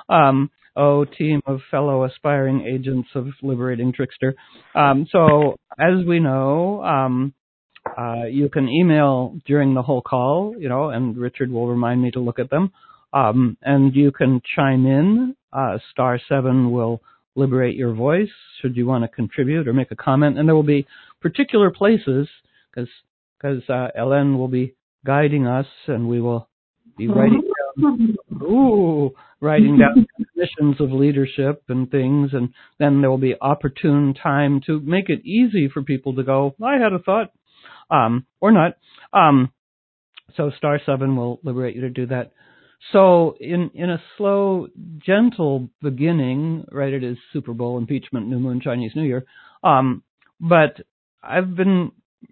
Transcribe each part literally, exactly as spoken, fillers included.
um, oh, team of fellow aspiring agents of liberating trickster. Um, so, as we know, um, uh, you can email during the whole call, you know, and Richard will remind me to look at them. Um, and you can chime in. Uh, star seven will liberate your voice should you want to contribute or make a comment. And there will be particular places because because uh, Ellen will be guiding us, and we will be writing down, ooh, writing down definitions of leadership and things, and then there will be opportune time to make it easy for people to go, I had a thought, um, or not. Um, so star seven will liberate you to do that. So in, in a slow, gentle beginning, right, it is Super Bowl, impeachment, new moon, Chinese New Year, um, but I've been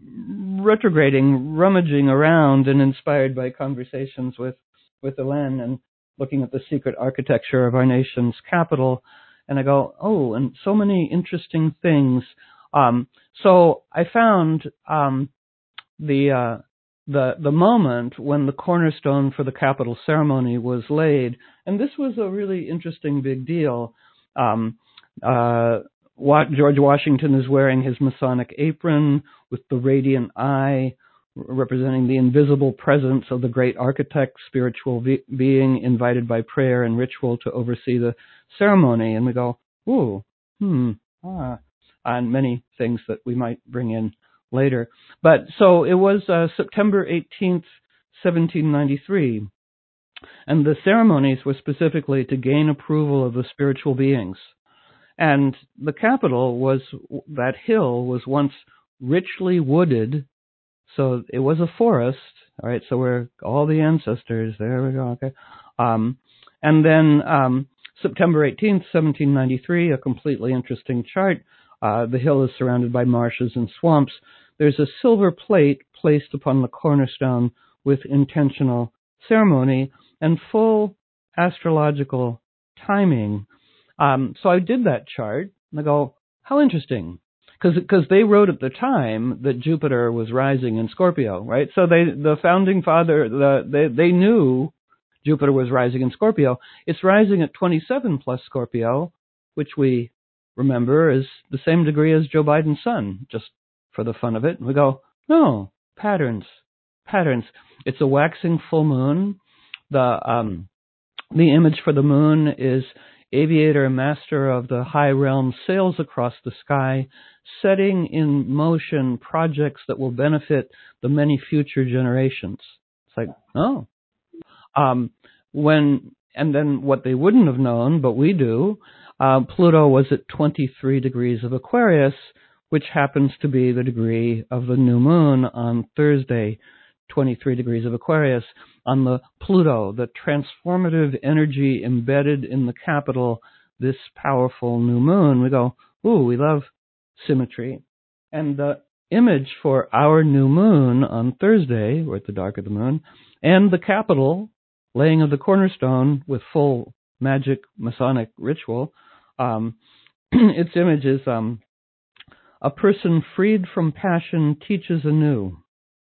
retrograding, rummaging around and inspired by conversations with, with Elaine and looking at the secret architecture of our nation's capital. And I go, oh, and so many interesting things. Um, so I found um, the uh, the the moment when the cornerstone for the Capitol ceremony was laid, and this was a really interesting big deal. Um, uh, George Washington is wearing his Masonic apron with the radiant eye, representing the invisible presence of the great architect, spiritual be- being invited by prayer and ritual to oversee the ceremony. And we go, ooh, hmm, ah, and many things that we might bring in later. But so it was uh, September eighteenth, seventeen ninety-three, and the ceremonies were specifically to gain approval of the spiritual beings. And the Capitol was, that hill was once richly wooded, so it was a forest, all right, so we're all the ancestors, there we go, okay. Um, and then um, September eighteenth, seventeen ninety-three, a completely interesting chart. Uh, the hill is surrounded by marshes and swamps. There's a silver plate placed upon the cornerstone with intentional ceremony and full astrological timing. Um, so I did that chart, and I go, how interesting. Because they wrote at the time that Jupiter was rising in Scorpio, right? So they, the founding father, the, they, they knew Jupiter was rising in Scorpio. It's rising at twenty-seven plus Scorpio, which we remember is the same degree as Joe Biden's sun, just for the fun of it. And we go, no, patterns, patterns. It's a waxing full moon. The um, the image for the moon is aviator, master of the high realm, sails across the sky, setting in motion projects that will benefit the many future generations. It's like, oh. Um, when, and then what they wouldn't have known, but we do, uh, Pluto was at twenty-three degrees of Aquarius, which happens to be the degree of the new moon on Thursday, twenty-three degrees of Aquarius. On the Pluto, the transformative energy embedded in the Capitol, this powerful new moon, we go, ooh, we love symmetry. And the image for our new moon on Thursday, we're at the dark of the moon, and the Capitol, laying of the cornerstone with full magic Masonic ritual, um, its image is um, a person freed from passion teaches anew.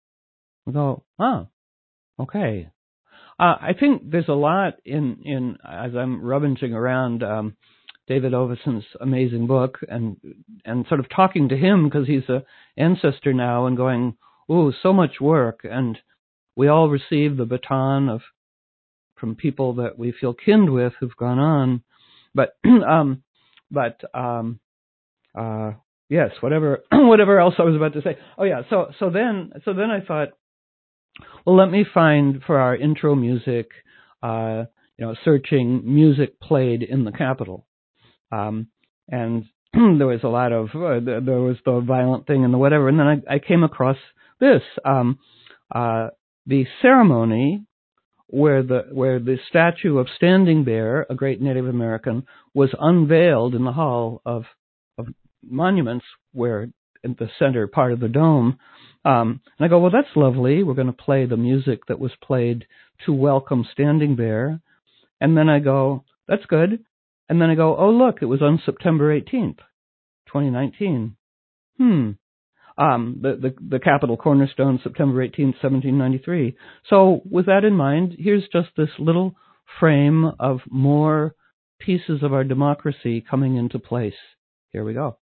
We go, ah, okay. Uh, I think there's a lot in, in as I'm rummaging around um, David Oveson's amazing book and and sort of talking to him because he's an ancestor now and going, ooh, so much work. And we all receive the baton of from people that we feel kin with who've gone on. But um, but um, uh, yes, whatever whatever else I was about to say. Oh yeah, so so then so then I thought, well, let me find for our intro music, uh, you know, searching music played in the Capitol. Um, and there was a lot of, uh, there was the violent thing and the whatever. And then I, I came across this, um, uh, the ceremony where the, where the statue of Standing Bear, a great Native American, was unveiled in the Hall of, of Monuments, where in the center part of the dome. Um, and I go, well, that's lovely. We're going to play the music that was played to welcome Standing Bear. And then I go, that's good. And then I go, oh, look, it was on September eighteenth, twenty nineteen. Hmm. Um, the, the, the Capitol cornerstone, September eighteenth, seventeen ninety-three. So with that in mind, here's just this little frame of more pieces of our democracy coming into place. Here we go.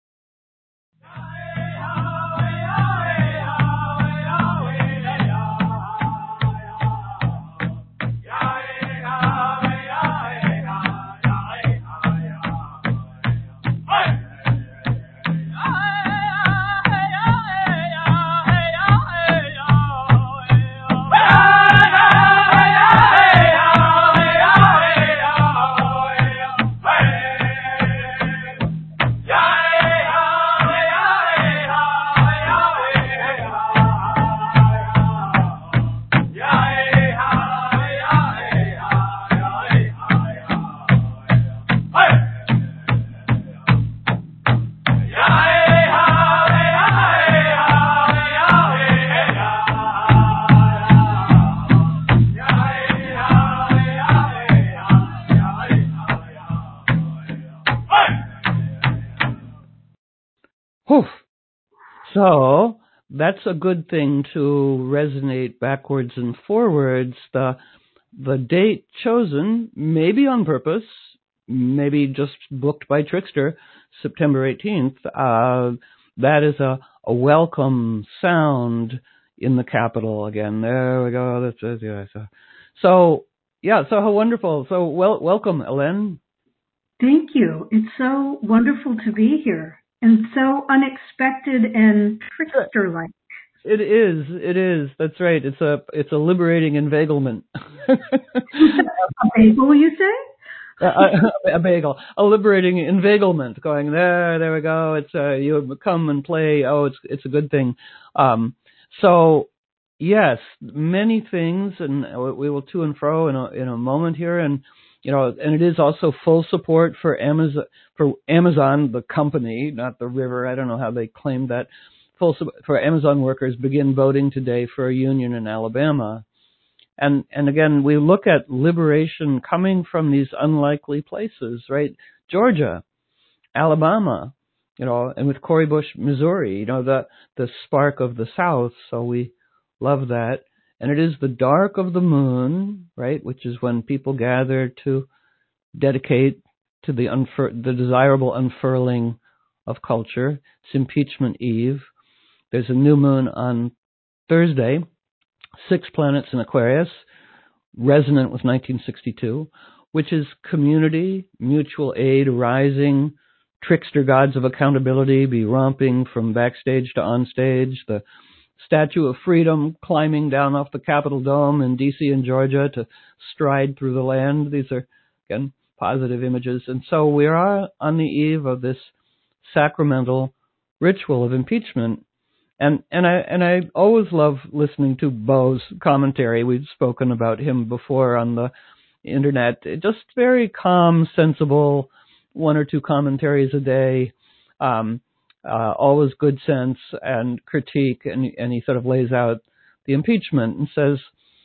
Whew. So that's a good thing to resonate backwards and forwards. The the date chosen, maybe on purpose, maybe just booked by Trixter, September eighteenth. Uh, that is a, a welcome sound in the capital again. There we go. That's it. Yeah. So, so yeah. So how wonderful. So well, welcome, Ellen. Thank you. It's so wonderful to be here. And so unexpected and Trixter-like. It is. It is. That's right. It's a it's a liberating inveiglement. A bagel, you say? a, a bagel. A liberating inveiglement. Going there. There we go. It's uh, you come and play. Oh, it's it's a good thing. Um, so yes, many things, and we will to and fro in a in a moment here, and. You know, and it is also full support for Amazon, for Amazon, the company, not the river. I don't know how they claimed that. Full support for Amazon workers begin voting today for a union in Alabama. And, and again, we look at liberation coming from these unlikely places, right? Georgia, Alabama, you know, and with Cori Bush, Missouri, you know, the, the spark of the South. So we love that. And it is the dark of the moon, right, which is when people gather to dedicate to the unfur- the desirable unfurling of culture. It's Impeachment Eve. There's a new moon on Thursday, six planets in Aquarius, resonant with nineteen sixty-two, which is community, mutual aid arising, trickster gods of accountability be romping from backstage to onstage, the Statue of Freedom climbing down off the Capitol Dome in D C and Georgia to stride through the land. These are, again, positive images. And so we are on the eve of this sacramental ritual of impeachment. And and I and I always love listening to Beau's commentary. We've spoken about him before on the internet. Just very calm, sensible, one or two commentaries a day. Um, Uh, always good sense and critique, and, and he sort of lays out the impeachment and says,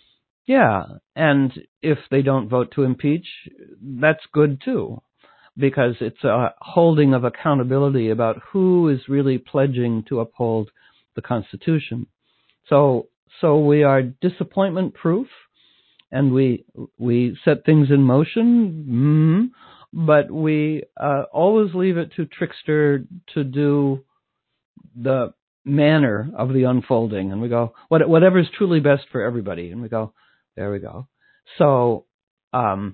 yeah, and if they don't vote to impeach, that's good too, because it's a holding of accountability about who is really pledging to uphold the Constitution. So, so we are disappointment proof, and we we set things in motion. Mm-hmm. But we uh, always leave it to Trixter to do the manner of the unfolding. And we go, what, whatever is truly best for everybody. And we go, there we go. So, um,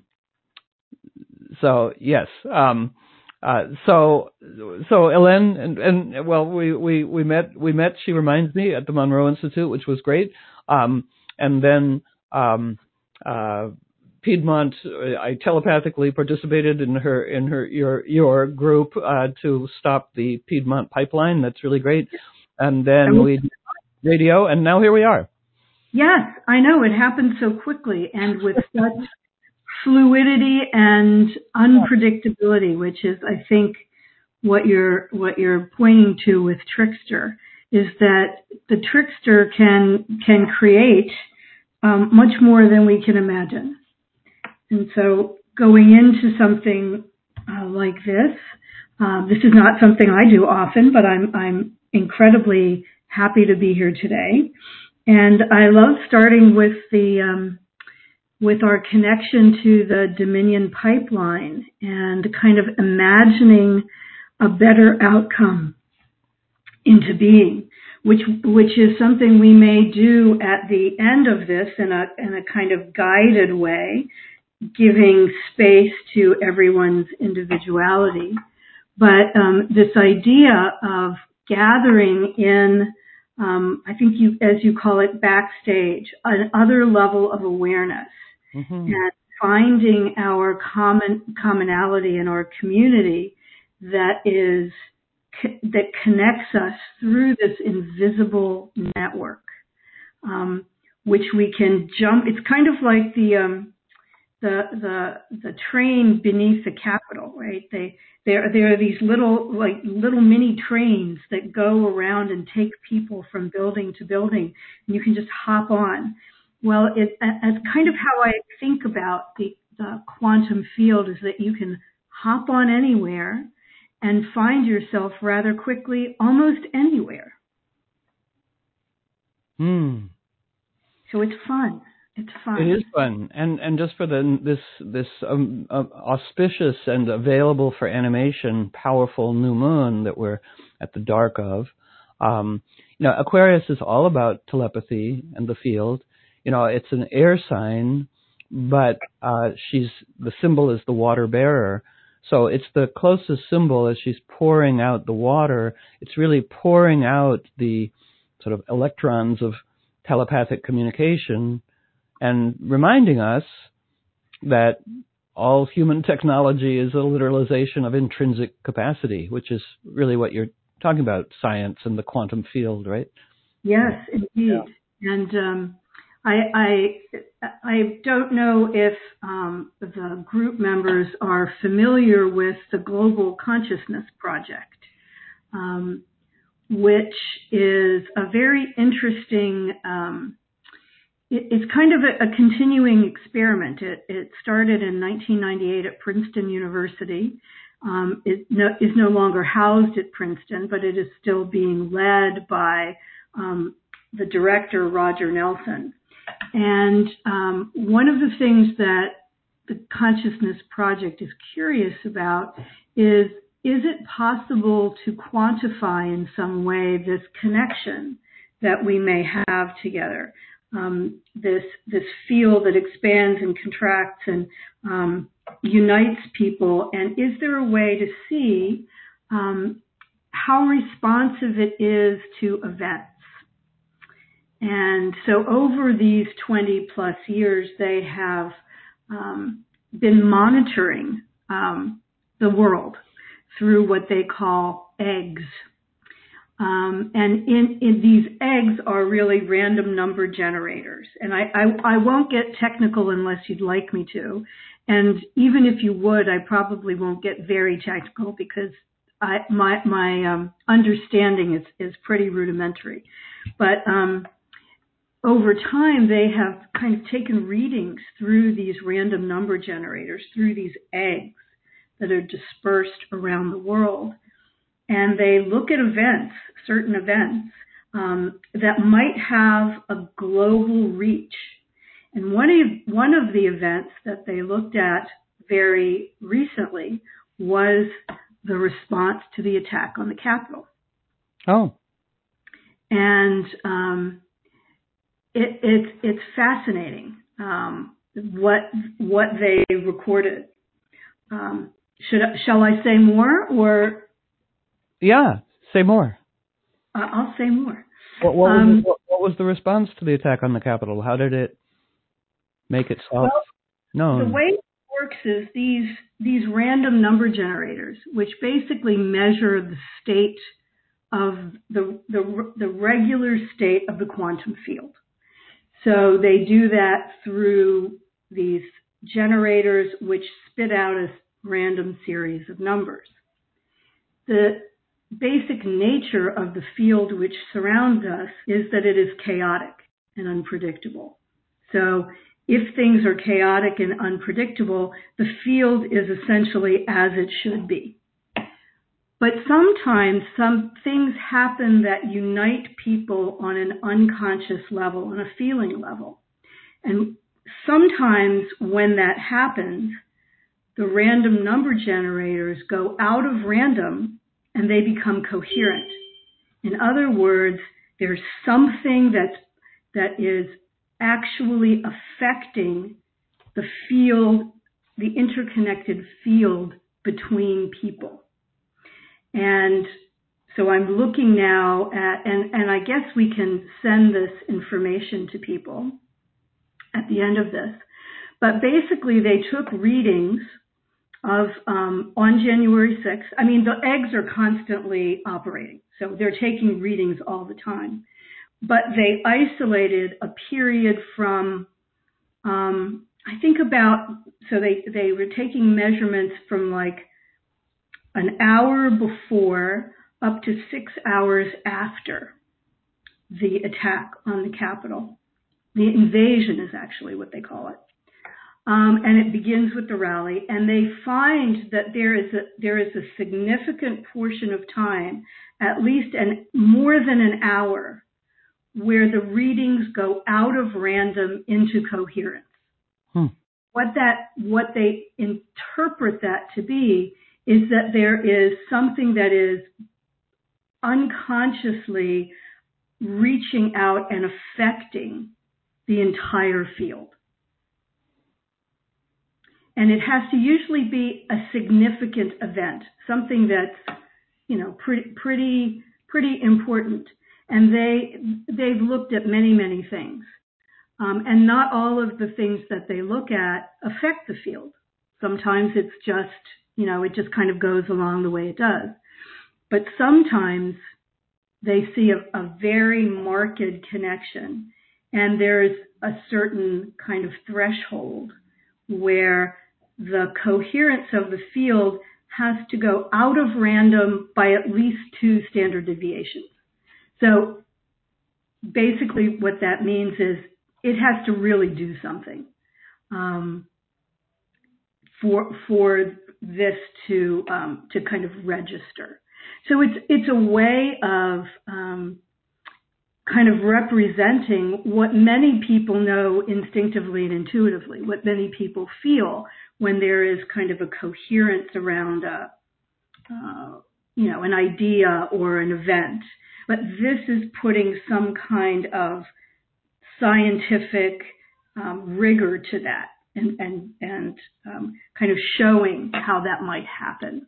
so yes. Um, uh, so, so Ellen and, and well, we, we, we met, we met, she reminds me, at the Monroe Institute, which was great. Um, and then, um, uh, Piedmont, I telepathically participated in her in her your your group uh, to stop the Piedmont pipeline. That's really great. And then we did radio, and now here we are. Yes, I know, it happened so quickly and with such fluidity and unpredictability, which is, I think, what you're what you're pointing to with Trixter, is that the Trixter can can create um, much more than we can imagine. And so going into something uh, like this, uh, this is not something I do often, but I'm I'm incredibly happy to be here today. And I love starting with the um, with our connection to the Dominion pipeline and kind of imagining a better outcome into being, which which is something we may do at the end of this in a in a kind of guided way, giving space to everyone's individuality. But um, this idea of gathering in, um, I think you, as you call it, backstage, another level of awareness, mm-hmm. and finding our common commonality in our community that is that connects us through this invisible network, um, which we can jump. It's kind of like the um, the the the train beneath the Capitol, right? They there there are these little like little mini trains that go around and take people from building to building, and you can just hop on. Well, it as kind of how I think about the, the quantum field is that you can hop on anywhere and find yourself rather quickly almost anywhere. Hmm. So it's fun. It's fun. It is fun, and and just for the this this um, uh, auspicious and available for animation, powerful new moon that we're at the dark of. Um, you know, Aquarius is all about telepathy and the field. You know, it's an air sign, but uh, she's the symbol is the water bearer. So it's the closest symbol as she's pouring out the water. It's really pouring out the sort of electrons of telepathic communication and reminding us that all human technology is a literalization of intrinsic capacity, which is really what you're talking about, science and the quantum field, right? Yes, indeed. Yeah. And um, I, I I don't know if um, the group members are familiar with the Global Consciousness Project, um, which is a very interesting. Um, it, it's kind of a, a continuing experiment. It, it started in nineteen ninety-eight at Princeton University. Um, it no, is no longer housed at Princeton, but it is still being led by um, the director, Roger Nelson. And um, one of the things that the Consciousness Project is curious about is, is it possible to quantify in some way this connection that we may have together, um, this this field that expands and contracts and um, unites people? And is there a way to see um, how responsive it is to events? And so over these twenty plus years, they have um, been monitoring um, the world through what they call eggs. Um, and in, in these eggs are really random number generators. And I, I, I won't get technical unless you'd like me to. And even if you would, I probably won't get very technical because I, my, my um, understanding is, is pretty rudimentary. But um, over time, they have kind of taken readings through these random number generators, through these eggs that are dispersed around the world. And they look at events, certain events, um, that might have a global reach. And one of, one of the events that they looked at very recently was the response to the attack on the Capitol. Oh. And um, it, it, it's fascinating um, what what they recorded. Um, should shall I say more or? Yeah, say more. Uh, I'll say more. What, what, um, was, what, what was the response to the attack on the Capitol? How did it make itself well, known? The way it works is these these random number generators, which basically measure the state of the the, the regular state of the quantum field. So they do that through these generators, which spit out a random series of numbers. The basic nature of the field which surrounds us is that it is chaotic and unpredictable. So if things are chaotic and unpredictable, the field is essentially as it should be. But sometimes some things happen that unite people on an unconscious level, on a feeling level. And sometimes when that happens, the random number generators go out of random and they become coherent. In other words, there's something that's, that is actually affecting the field, the interconnected field between people. And so I'm looking now at, and, and I guess we can send this information to people at the end of this. But basically they took readings of, um, on January sixth. I mean, the eggs are constantly operating, so they're taking readings all the time. But they isolated a period from, um, I think about, so they, they were taking measurements from like an hour before up to six hours after the attack on the Capitol. The invasion is actually what they call it. Um, and it begins with the rally, and they find that there is a, there is a significant portion of time, at least an, more than an hour, where the readings go out of random into coherence. Hmm. What that, what they interpret that to be is that there is something that is unconsciously reaching out and affecting the entire field. And it has to usually be a significant event, something that's, you know, pretty, pretty, pretty important. And they, they've looked at many, many things. Um, and not all of the things that they look at affect the field. Sometimes it's just, you know, it just kind of goes along the way it does. But sometimes they see a, a very marked connection, and there's a certain kind of threshold where the coherence of the field has to go out of random by at least two standard deviations. So basically what that means is it has to really do something um, for for this to um, to kind of register. So it's it's a way of um, kind of representing what many people know instinctively and intuitively, what many people feel when there is kind of a coherence around a, uh, you know, an idea or an event. But this is putting some kind of scientific um, rigor to that and, and, and um, kind of showing how that might happen.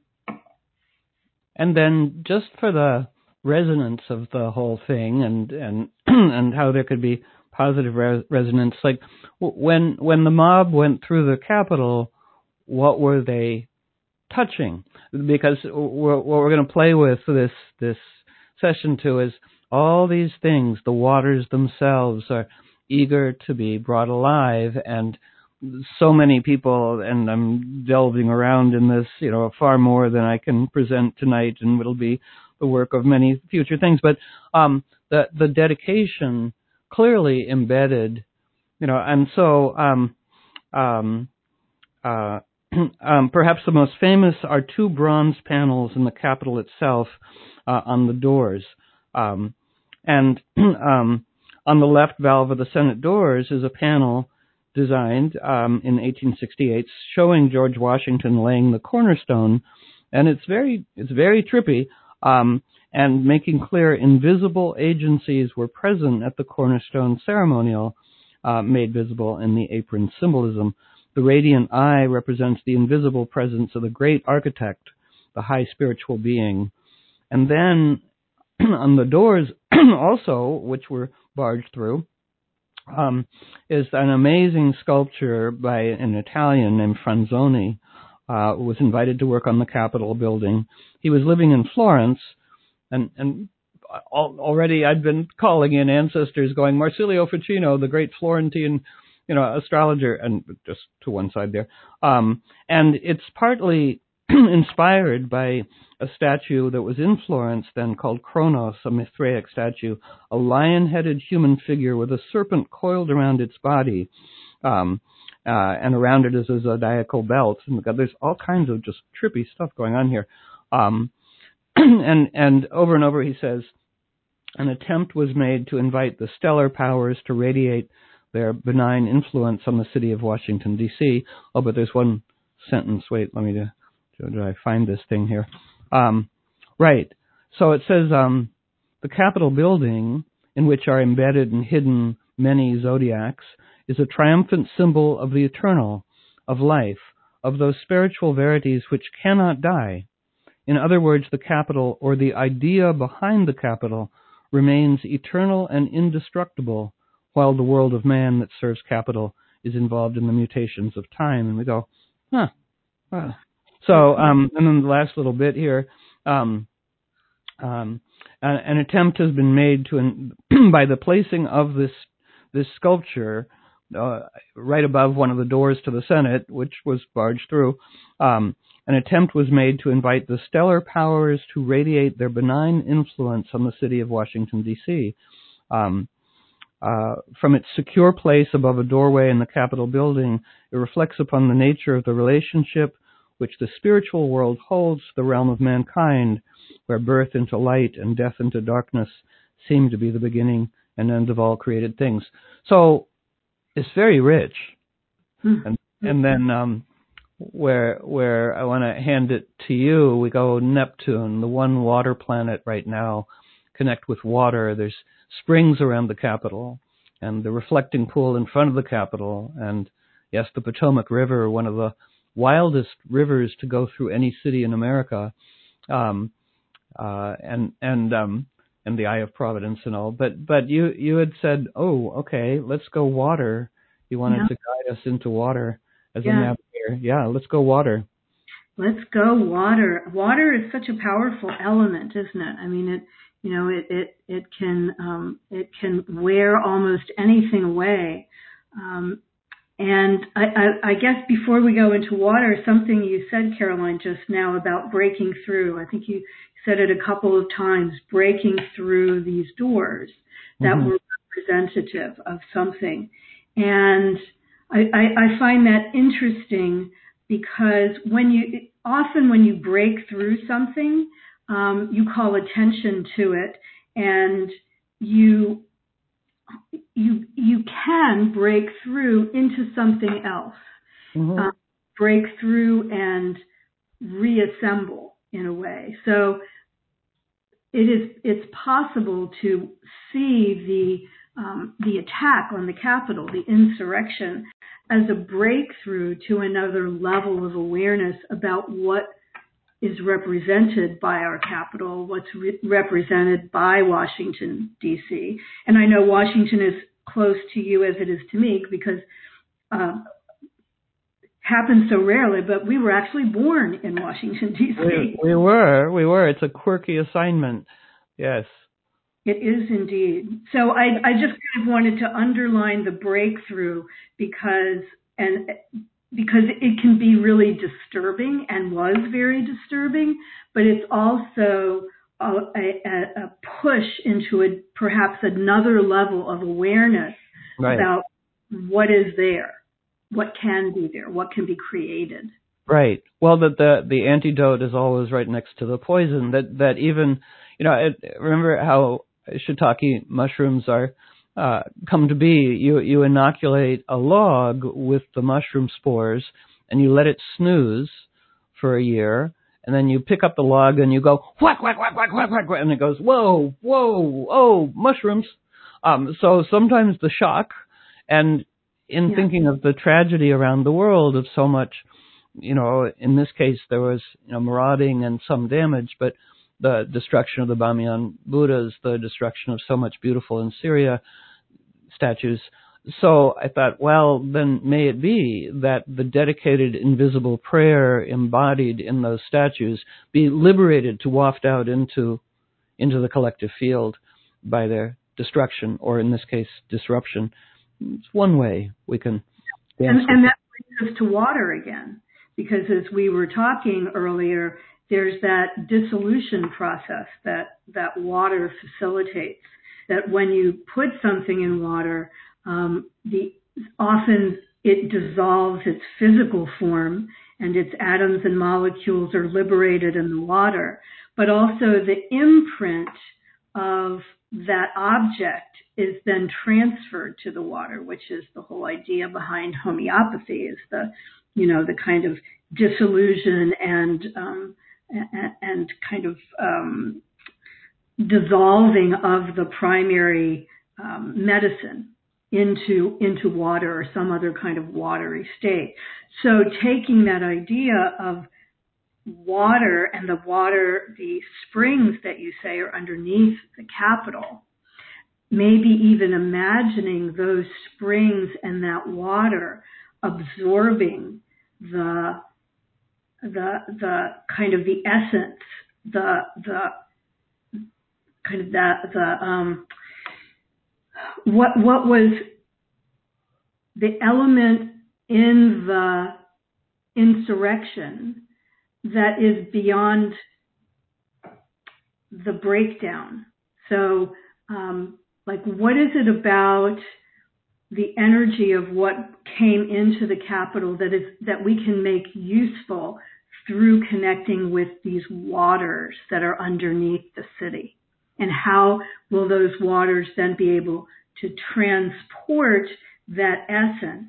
And then just for the resonance of the whole thing and and and how there could be positive re- resonance, like when when the mob went through the Capitol, what were they touching? Because we're, what we're going to play with this this session too is all these things. The waters themselves are eager to be brought alive, and so many people, and I'm delving around in this, you know, far more than I can present tonight, and it'll be the work of many future things. But um, the the dedication clearly embedded, you know, and so um, um, uh, um, perhaps the most famous are two bronze panels in the Capitol itself uh, on the doors, um, and um, on the left valve of the Senate doors is a panel designed um, in eighteen sixty-eight, showing George Washington laying the cornerstone, and it's very it's very trippy, um, and making clear invisible agencies were present at the cornerstone ceremonial, uh, made visible in the apron symbolism. The radiant eye represents the invisible presence of the great architect, the high spiritual being, and then on the doors also, which were barged through, Um, is an amazing sculpture by an Italian named Franzoni, uh, who was invited to work on the Capitol building. He was living in Florence, and, and already I'd been calling in ancestors going, Marsilio Ficino, the great Florentine, you know, astrologer, and just to one side there. Um, and it's partly inspired by a statue that was in Florence then called Kronos, a Mithraic statue, a lion-headed human figure with a serpent coiled around its body, um, uh, and around it is a zodiacal belt. And there's all kinds of just trippy stuff going on here. Um, and, and over and over he says, an attempt was made to invite the stellar powers to radiate their benign influence on the city of Washington, D C. Oh, but there's one sentence. Wait, let me do, do I find this thing here? Um, right. So it says, um, the Capitol building, in which are embedded and hidden many zodiacs, is a triumphant symbol of the eternal, of life, of those spiritual verities which cannot die. In other words, the Capitol, or the idea behind the Capitol, remains eternal and indestructible, while the world of man that serves Capitol is involved in the mutations of time. And we go, huh. huh. So, um, and then the last little bit here, um, um, an, an attempt has been made to, in, by the placing of this this sculpture uh, right above one of the doors to the Senate, which was barged through. Um, An attempt was made to invite the stellar powers to radiate their benign influence on the city of Washington, D C. Um, uh, from its secure place above a doorway in the Capitol building, it reflects upon the nature of the relationship which the spiritual world holds to the realm of mankind, where birth into light and death into darkness seem to be the beginning and end of all created things. So it's very rich. Mm-hmm. And, and then... Um, Where where I want to hand it to you, we go Neptune, the one water planet right now, connect with water. There's springs around the Capitol, and the reflecting pool in front of the Capitol, and yes, the Potomac River, one of the wildest rivers to go through any city in America, um, uh, and and um, and the Eye of Providence and all. But but you you had said, oh, okay, let's go water. You wanted yeah. to guide us into water as yeah. a navigator. Yeah, let's go water. Let's go water. Water is such a powerful element, isn't it? I mean, it you know it it it can um, it can wear almost anything away. Um, and I, I, I guess before we go into water, something you said, Caroline, just now about breaking through. I think you said it a couple of times, breaking through these doors that mm-hmm. were representative of something. And I, I, I find that interesting because when you often when you break through something, um, you call attention to it, and you you you can break through into something else, mm-hmm. um, break through and reassemble in a way. So it is it's possible to see the um, the attack on the Capitol, the insurrection, as a breakthrough to another level of awareness about what is represented by our Capitol, what's re- represented by Washington, D C. And I know Washington is close to you as it is to me because uh, happens so rarely, but we were actually born in Washington, D C. We, we were, we were. It's a quirky assignment. Yes. It is indeed. So I, I just kind of wanted to underline the breakthrough because, and because it can be really disturbing and was very disturbing, but it's also a, a, a push into a, perhaps another level of awareness right. about what is there, what can be there, what can be created. Right. Well, that the the antidote is always right next to the poison. That that even, you know, it, remember how shiitake mushrooms are uh, come to be. You you inoculate a log with the mushroom spores, and you let it snooze for a year, and then you pick up the log and you go whack whack whack whack whack whack, and it goes whoa whoa oh mushrooms. Um, so sometimes the shock, and in yeah. thinking of the tragedy around the world of so much, you know, in this case there was you know marauding and some damage, but the destruction of the Bamiyan Buddhas, the destruction of so much beautiful in Syria statues. So I thought, well, then may it be that the dedicated invisible prayer embodied in those statues be liberated to waft out into into the collective field by their destruction, or in this case, disruption. It's one way we can dance. And, and that brings us to water again, because as we were talking earlier, there's that dissolution process that, that water facilitates, that when you put something in water, um, the often it dissolves its physical form and its atoms and molecules are liberated in the water, but also the imprint of that object is then transferred to the water, which is the whole idea behind homeopathy, is the, you know, the kind of dissolution and um, and, and kind of um, dissolving of the primary um, medicine into into water or some other kind of watery state. So taking that idea of water and the water, the springs that you say are underneath the Capitol, maybe even imagining those springs and that water absorbing the the the kind of the essence, the the kind of that the um what what was the element in the insurrection that is beyond the breakdown. So, um, like, what is it about the energy of what came into the Capitol that is that we can make useful through connecting with these waters that are underneath the city? And how will those waters then be able to transport that essence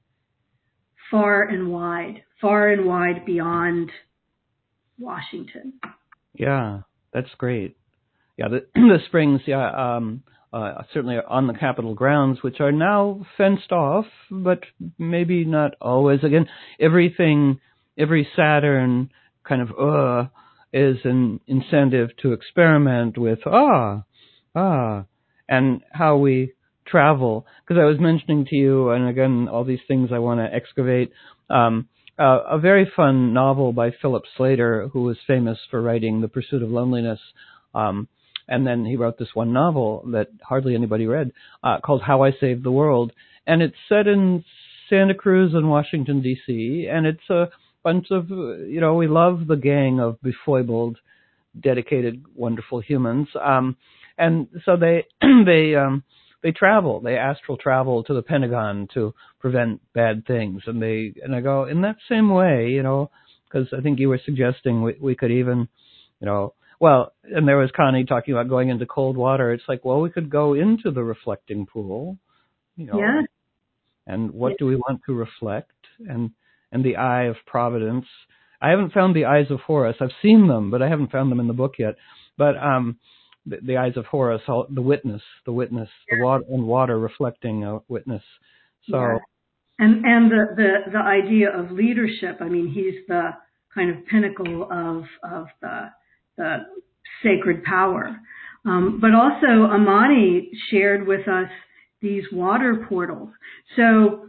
far and wide, far and wide beyond Washington? Yeah, that's great. Yeah, the, the springs, yeah, um, uh, certainly on the Capitol grounds, which are now fenced off, but maybe not always. Again, everything, every Saturn kind of, uh, is an incentive to experiment with, ah, ah, and how we travel. Because I was mentioning to you, and again, all these things I want to excavate, um, Uh, a very fun novel by Philip Slater, who was famous for writing The Pursuit of Loneliness. Um, and then he wrote this one novel that hardly anybody read, uh, called How I Saved the World. And it's set in Santa Cruz and Washington, D C. And it's a bunch of, you know, we love the gang of befoibled, dedicated, wonderful humans. Um, and so they, they, um, They travel, they astral travel to the Pentagon to prevent bad things. And they, and I go, in that same way, you know, because I think you were suggesting we, we could even, you know, well, and there was Connie talking about going into cold water. It's like, well, we could go into the reflecting pool, you know, yeah. and what yeah. do we want to reflect? And, and the eye of providence. I haven't found the eyes of Horus. I've seen them, but I haven't found them in the book yet. But, um, The, the eyes of Horus, the witness, the witness, the water and water reflecting a witness. So, yeah. and and the, the the idea of leadership. I mean, he's the kind of pinnacle of of the the sacred power. Um, but also, Amani shared with us these water portals. So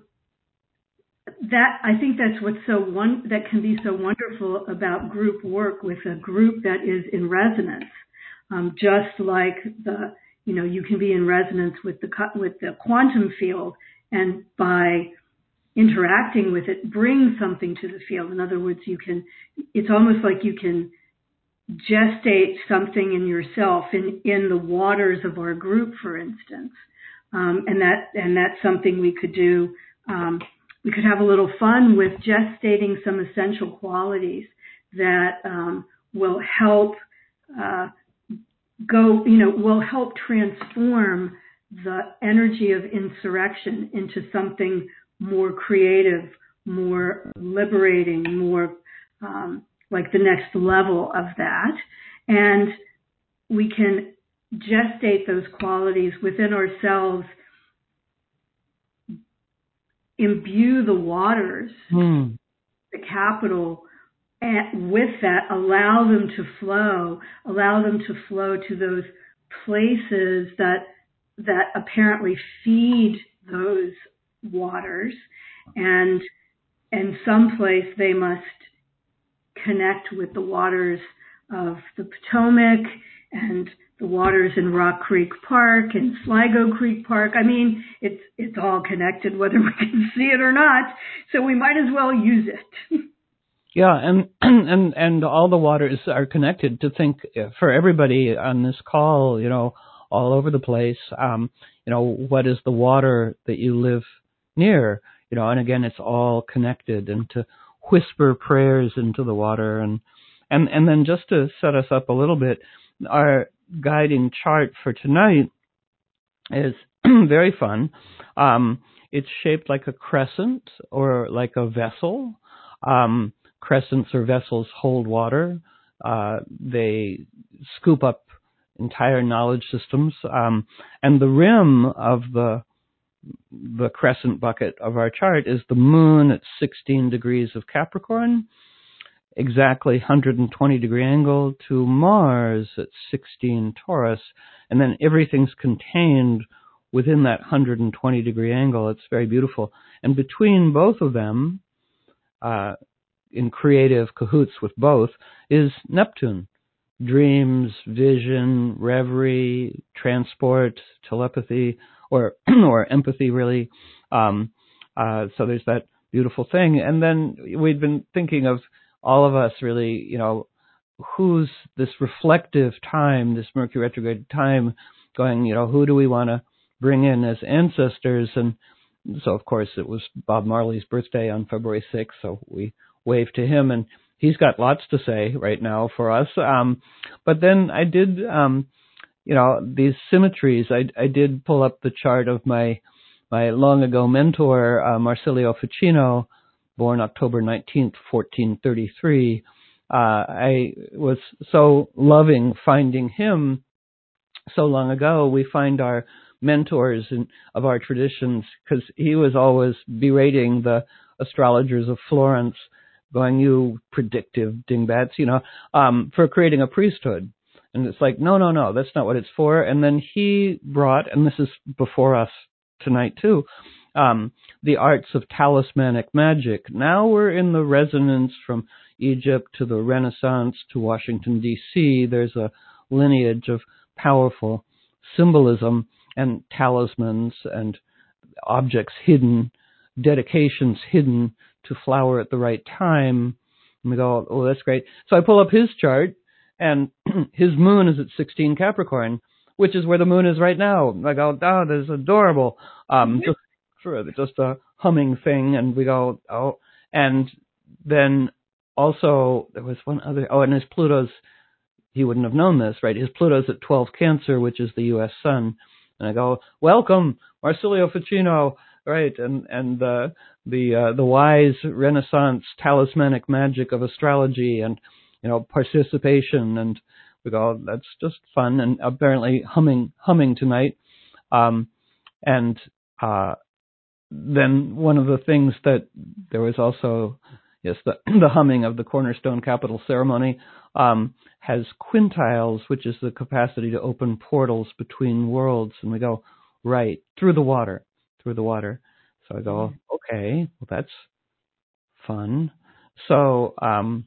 that I think that's what's so one that can be so wonderful about group work with a group that is in resonance. Um, just like the, you know, you can be in resonance with the with the quantum field, and by interacting with it, bring something to the field. In other words, you can. It's almost like you can gestate something in yourself in in the waters of our group, for instance, um, and that and that's something we could do. Um, we could have a little fun with gestating some essential qualities that um, will help. Uh, go, you know, will help transform the energy of insurrection into something more creative, more liberating, more um, like the next level of that. And we can gestate those qualities within ourselves, imbue the waters, hmm. the Capitol, and with that, allow them to flow, allow them to flow to those places that that apparently feed those waters, and and someplace they must connect with the waters of the Potomac and the waters in Rock Creek Park and Sligo Creek Park. I mean, it's it's all connected, whether we can see it or not. So we might as well use it. Yeah, and and and all the waters are connected. To think for everybody on this call, you know, all over the place, um, you know, what is the water that you live near? You know, and again, it's all connected. And to whisper prayers into the water, and and and then just to set us up a little bit, our guiding chart for tonight is very fun. Um, it's shaped like a crescent or like a vessel. Um, crescents or vessels hold water. Uh, they scoop up entire knowledge systems. Um, and the rim of the the crescent bucket of our chart is the moon at sixteen degrees of Capricorn, exactly one hundred twenty degree angle to Mars at sixteen Taurus, and then everything's contained within that one hundred twenty degree angle. It's very beautiful. And between both of them, uh, in creative cahoots with both, is Neptune. Dreams, vision, reverie, transport, telepathy, or or empathy, really. Um, uh, so there's that beautiful thing. And then we've been thinking of all of us, really, you know, who's this reflective time, this Mercury retrograde time, going, you know, who do we want to bring in as ancestors? And so, of course, it was Bob Marley's birthday on February sixth, so we waved to him, and he's got lots to say right now for us. Um, but then I did, um, you know, these symmetries. I, I did pull up the chart of my my long ago mentor, uh, Marsilio Ficino, born October nineteenth, fourteen thirty-three. Uh, I was so loving finding him so long ago. We find our mentors in, of our traditions, because he was always berating the astrologers of Florence, going, you predictive dingbats, you know, um, for creating a priesthood. And it's like, no, no, no, that's not what it's for. And then he brought, and this is before us tonight too, um, the arts of talismanic magic. Now we're in the resonance from Egypt to the Renaissance to Washington, D C. There's a lineage of powerful symbolism and talismans and objects hidden, dedications hidden to flower at the right time. And we go, oh, that's great. So I pull up his chart, and his moon is at sixteen Capricorn, which is where the moon is right now. I go, oh, that's adorable. Um, just for just a humming thing. And we go, oh, and then also there was one other, oh, and his Pluto's, he wouldn't have known this, right? His Pluto's at twelve Cancer, which is the U S sun. And I go, welcome, Marsilio Ficino, right? And and the the uh, the wise Renaissance talismanic magic of astrology, and you know, participation. And we go, that's just fun. And apparently humming humming tonight. Um, and uh, then one of the things that there was also, yes, the the humming of the Cornerstone Capital ceremony. Um, has quintiles, which is the capacity to open portals between worlds. And we go, right, through the water, through the water. So I go, okay, well, that's fun. So, um,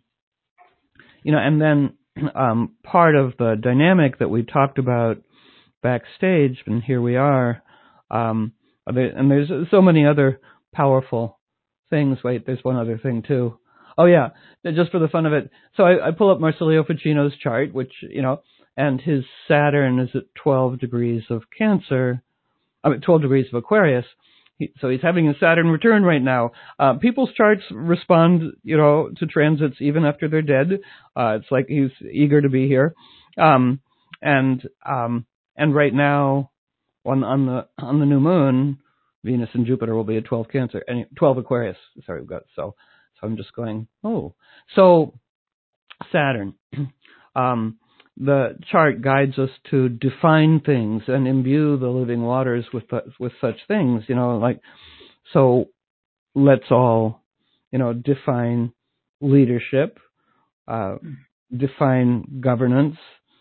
you know, and then um, part of the dynamic that we talked about backstage, and here we are, um, and there's so many other powerful things. Wait, there's one other thing, too. Oh, yeah, just for the fun of it. So I, I pull up Marsilio Ficino's chart, which, you know, and his Saturn is at twelve degrees of Cancer, I mean, twelve degrees of Aquarius. He, so he's having a Saturn return right now. Uh, people's charts respond, you know, to transits even after they're dead. Uh, it's like he's eager to be here. Um, and um, and right now, on, on the on the new moon, Venus and Jupiter will be at twelve Cancer, and twelve Aquarius. Sorry, we've got so. So I'm just going, oh. So Saturn, um, the chart guides us to define things and imbue the living waters with the, with such things, you know, like, so let's all, you know, define leadership, uh, define governance,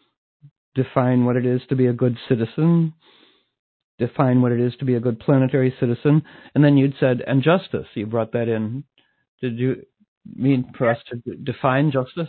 define what it is to be a good citizen, define what it is to be a good planetary citizen. And then you'd said, and justice, you brought that in. Did you mean for us to define justice?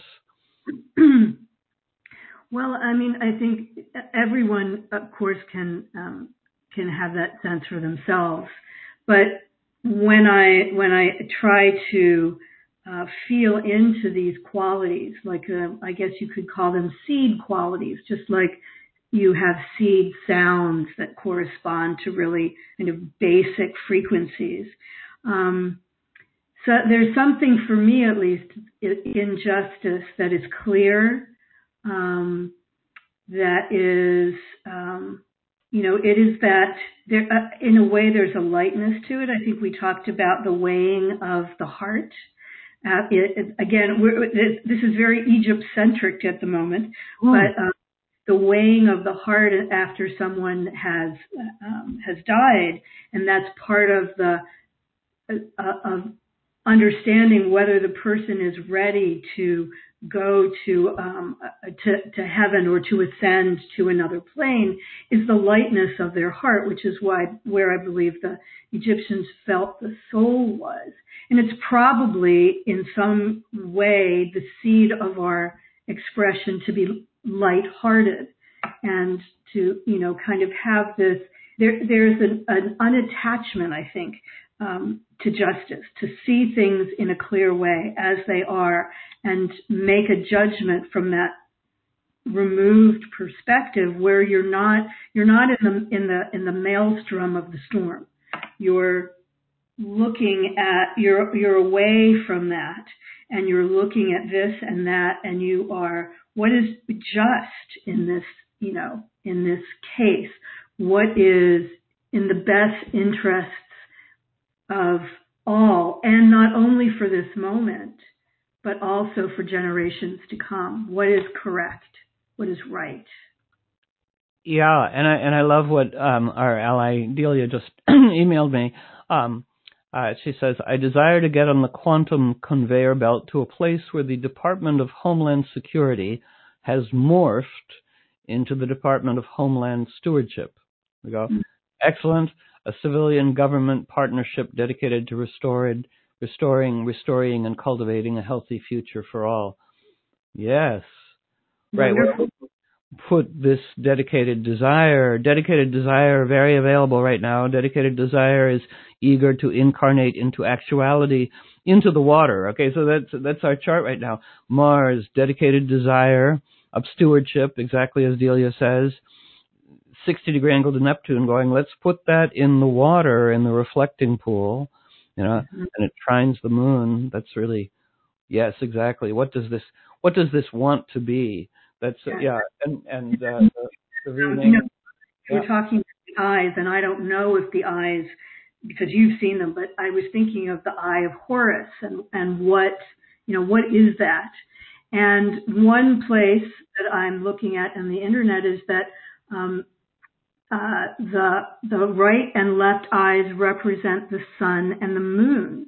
Well, I mean, I think everyone, of course, can um, can have that sense for themselves. But when I when I try to uh, feel into these qualities, like uh, I guess you could call them seed qualities, just like you have seed sounds that correspond to really kind of basic frequencies. Um, So there's something, for me at least, in justice that is clear, um, that is, um, you know, it is that there, uh, in a way, there's a lightness to it. I think we talked about the weighing of the heart. Uh, it, it, again, we're, this is very Egypt-centric at the moment, mm. but uh, the weighing of the heart after someone has um, has died, and that's part of the uh, of understanding whether the person is ready to go to um, to, to heaven or to ascend to another plane, is the lightness of their heart, which is why where I believe the Egyptians felt the soul was. And it's probably in some way the seed of our expression to be lighthearted and to, you know, kind of have this, there, there's an, an unattachment, I think, um, to justice, to see things in a clear way as they are and make a judgment from that removed perspective where you're not, you're not in the, in the, in the maelstrom of the storm. You're looking at, you're, you're away from that and you're looking at this and that and you are, what is just in this, you know, in this case? What is in the best interests of all, and not only for this moment, but also for generations to come? What is correct? What is right? Yeah, and I and I love what um, our ally Delia just emailed me. Um, uh, she says, I desire to get on the quantum conveyor belt to a place where the Department of Homeland Security has morphed into the Department of Homeland Stewardship. We go, mm-hmm. Excellent. A civilian government partnership dedicated to restored, restoring, restoring, and cultivating a healthy future for all. Yes. Right. Well, put this dedicated desire, dedicated desire, very available right now. Dedicated desire is eager to incarnate into actuality, into the water. Okay, so that's that's our chart right now. Mars, dedicated desire of stewardship, exactly as Delia says. sixty degree angle to Neptune going, let's put that in the water, in the reflecting pool, you know, mm-hmm. and it trines the moon. That's really, yes, exactly. What does this, what does this want to be? That's, uh, yeah, and, and uh, the, the renaming. You know, you were talking about the eyes, and I don't know if the eyes, because you've seen them, but I was thinking of the eye of Horus and, and what, you know, what is that? And one place that I'm looking at on the internet is that um, Uh, the the right and left eyes represent the sun and the moon.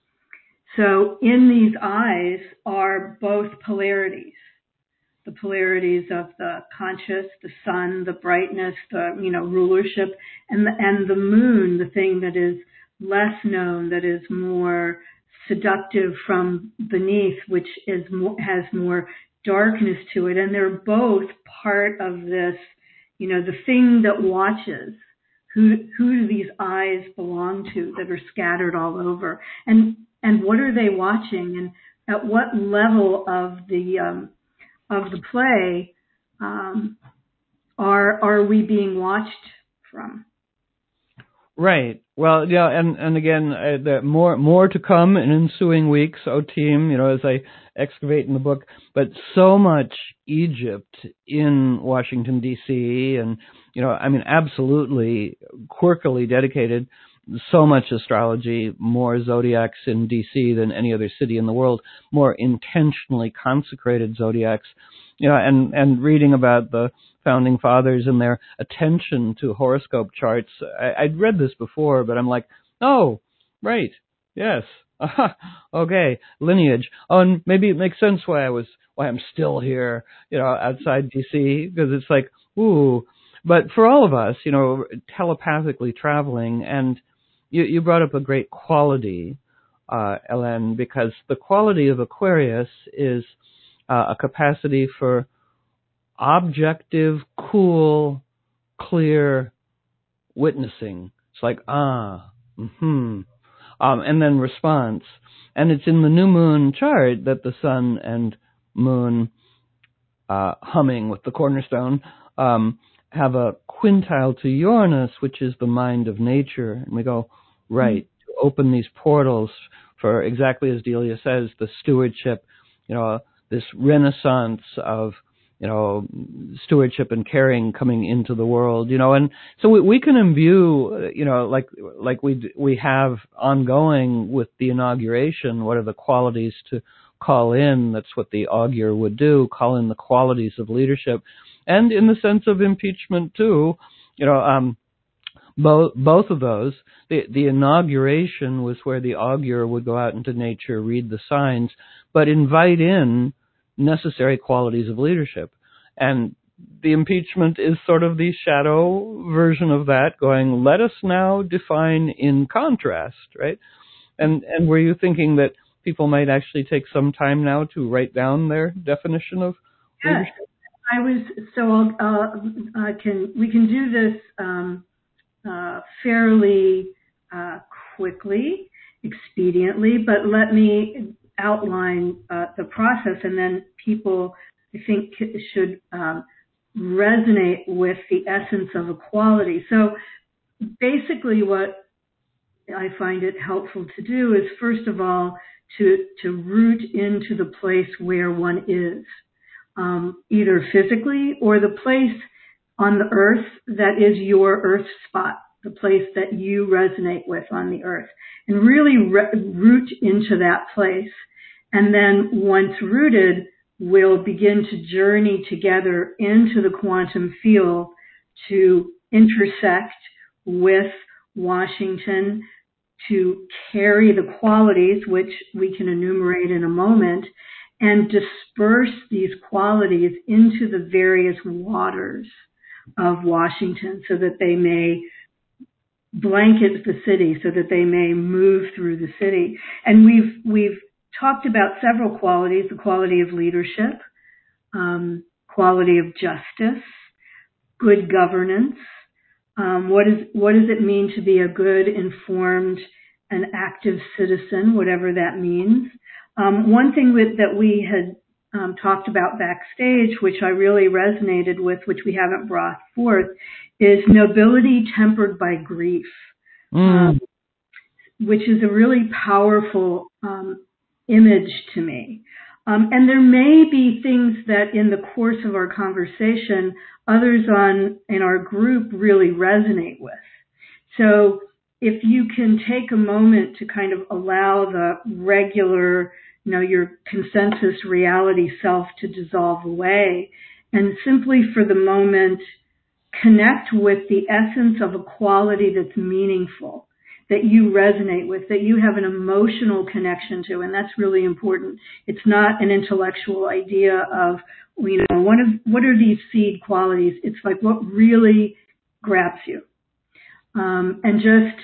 So in these eyes are both polarities. The polarities of the conscious, the sun, the brightness, the, you know, rulership, and the, and the moon, the thing that is less known, that is more seductive from beneath, which is more, has more darkness to it. And they're both part of this, you know, the thing that watches. Who who do these eyes belong to that are scattered all over? And and what are they watching? And at what level of the um, of the play um, are are we being watched from? Right. Well, yeah, and and again, uh, the more more to come in ensuing weeks, O team. You know, as I excavate in the book, but so much Egypt in Washington D C, and you know, I mean, absolutely quirkily dedicated. So much astrology, more zodiacs in D C than any other city in the world. More intentionally consecrated zodiacs. You know, and and reading about the founding fathers and their attention to horoscope charts. I, I'd read this before, but I'm like, oh, right, yes, okay, lineage. Oh, and maybe it makes sense why I was, why I'm still here, you know, outside D C, because it's like, ooh. But for all of us, you know, telepathically traveling, and you, you brought up a great quality, uh, Ellen, because the quality of Aquarius is uh, a capacity for objective, cool, clear witnessing. It's like, ah, mm-hmm. Um, and then response. And it's in the new moon chart that the sun and moon, uh, humming with the cornerstone, um, have a quintile to Uranus, which is the mind of nature. And we go, right, to open these portals for, exactly as Delia says, the stewardship, you know, this renaissance of you know, stewardship and caring coming into the world, you know, and so we, we can imbue, you know, like like we we have ongoing with the inauguration. What are the qualities to call in? That's what the augur would do, call in the qualities of leadership, and in the sense of impeachment too, you know, um, both both of those. The the inauguration was where the augur would go out into nature, read the signs, but invite in necessary qualities of leadership. And the impeachment is sort of the shadow version of that, going, let us now define in contrast, right? And and were you thinking that people might actually take some time now to write down their definition of yes, leadership? I was, so uh, I can, we can do this um, uh, fairly uh, quickly, expediently, but let me outline uh, the process, and then people, I think, should um, resonate with the essence of equality. So basically what I find it helpful to do is, first of all, to, to root into the place where one is, um, either physically or the place on the earth that is your earth spot, the place that you resonate with on the earth, and really re- root into that place. And then once rooted, we'll begin to journey together into the quantum field to intersect with Washington, to carry the qualities, which we can enumerate in a moment, and disperse these qualities into the various waters of Washington so that they may blanket the city, so that they may move through the city. And we've we've talked about several qualities: the quality of leadership, um, quality of justice, good governance. Um, what is what does it mean to be a good, informed, and active citizen, whatever that means? Um, one thing with, that we had um, talked about backstage, which I really resonated with, which we haven't brought forth, is nobility tempered by grief, Mm. um, which is a really powerful um, image to me. Um, and there may be things that in the course of our conversation, others on in our group really resonate with. So if you can take a moment to kind of allow the regular, you know, your consensus reality self to dissolve away, and simply for the moment connect with the essence of a quality that's meaningful, that you resonate with, that you have an emotional connection to, and that's really important. It's not an intellectual idea of, you know, one of what are these seed qualities? It's like what really grabs you. Um, and just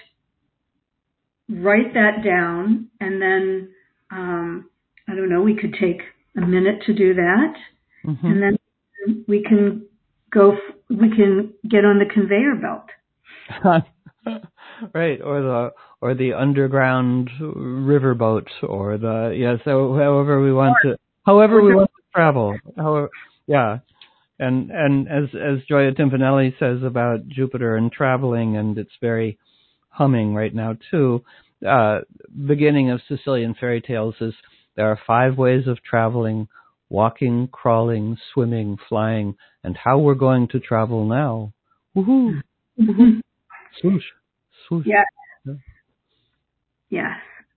write that down, and then, um, I don't know, we could take a minute to do that, mm-hmm. and then we can go, we can get on the conveyor belt. Right, or the or the underground riverboat, or the yeah. So however we want to, however we want to travel. However, yeah, and and as as Gioia Timpanelli says about Jupiter and traveling, and it's very humming right now too. Uh, beginning of Sicilian fairy tales is there are five ways of traveling: walking, crawling, swimming, flying, and how we're going to travel now. Woohoo! Woohoo! Swoosh. Swoosh. Yeah. Yes.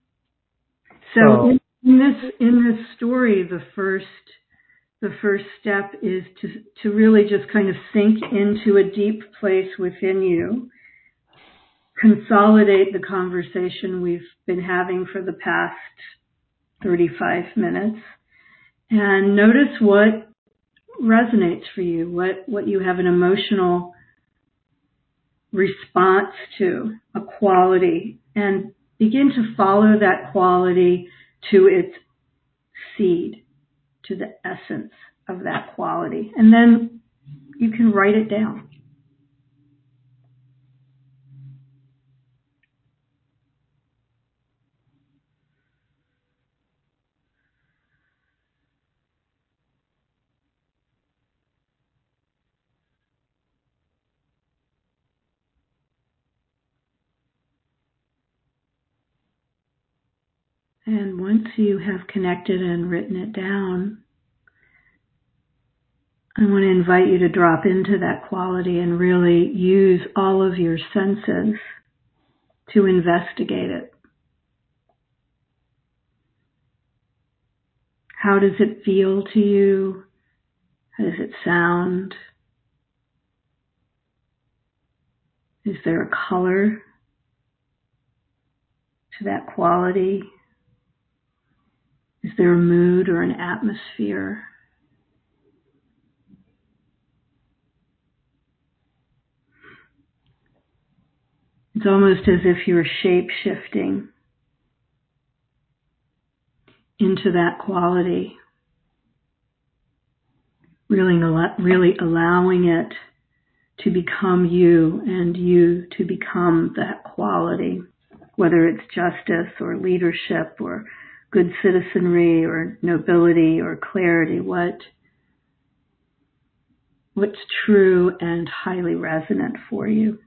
So, so in, in this in this story, the first the first step is to to really just kind of sink into a deep place within you, consolidate the conversation we've been having for the past thirty-five minutes, and notice what resonates for you, what what you have an emotional response to, a quality, and begin to follow that quality to its seed, to the essence of that quality. And then you can write it down. And once you have connected and written it down, I want to invite you to drop into that quality and really use all of your senses to investigate it. How does it feel to you? How does it sound? Is there a color to that quality? Is there a mood or an atmosphere? It's almost as if you're shape-shifting into that quality, really, really allowing it to become you and you to become that quality, whether it's justice or leadership or good citizenry or nobility or clarity, what what's true and highly resonant for you.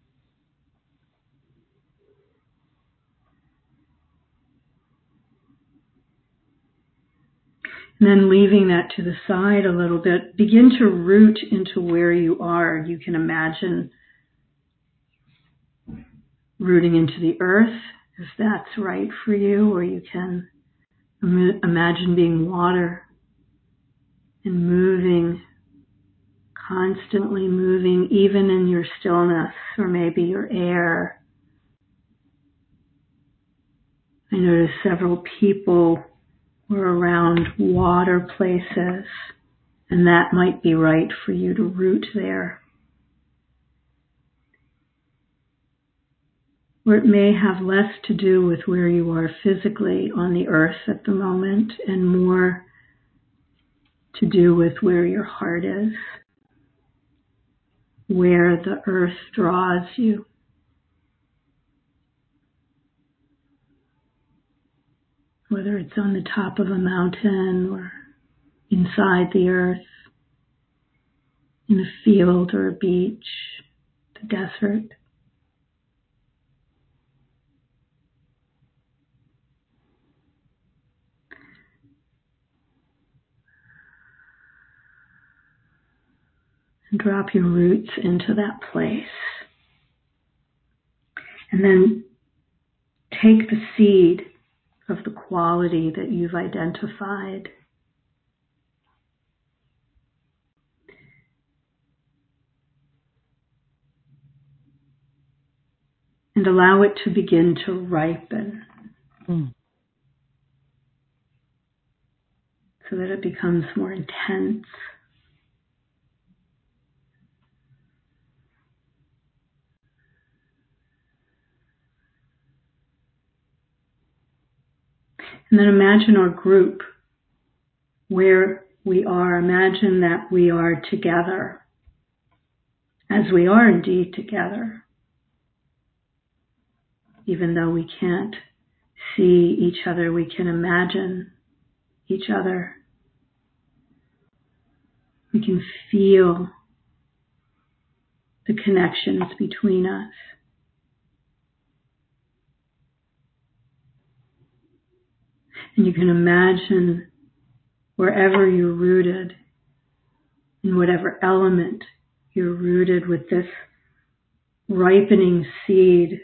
And then leaving that to the side a little bit, begin to root into where you are. You can imagine rooting into the earth, if that's right for you, or you can im- imagine being water and moving, constantly moving, even in your stillness, or maybe your air. I noticed several people were around water places, and that might be right for you to root there. Or it may have less to do with where you are physically on the earth at the moment and more to do with where your heart is, where the earth draws you. Whether it's on the top of a mountain or inside the earth, in a field or a beach, the desert. And drop your roots into that place. And then take the seed of the quality that you've identified and allow it to begin to ripen mm. so that it becomes more intense. And then imagine our group, where we are. Imagine that we are together, as we are indeed together, even though we can't see each other, we can imagine each other. We can feel the connections between us. And you can imagine wherever you're rooted, in whatever element you're rooted, with this ripening seed,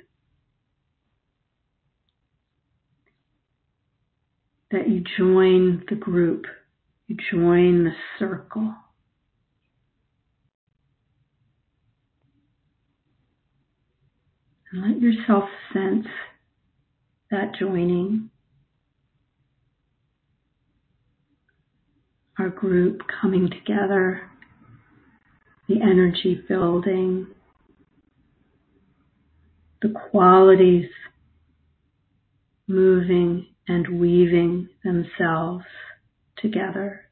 that you join the group, you join the circle. And let yourself sense that joining. Our group coming together, the energy building, the qualities moving and weaving themselves together.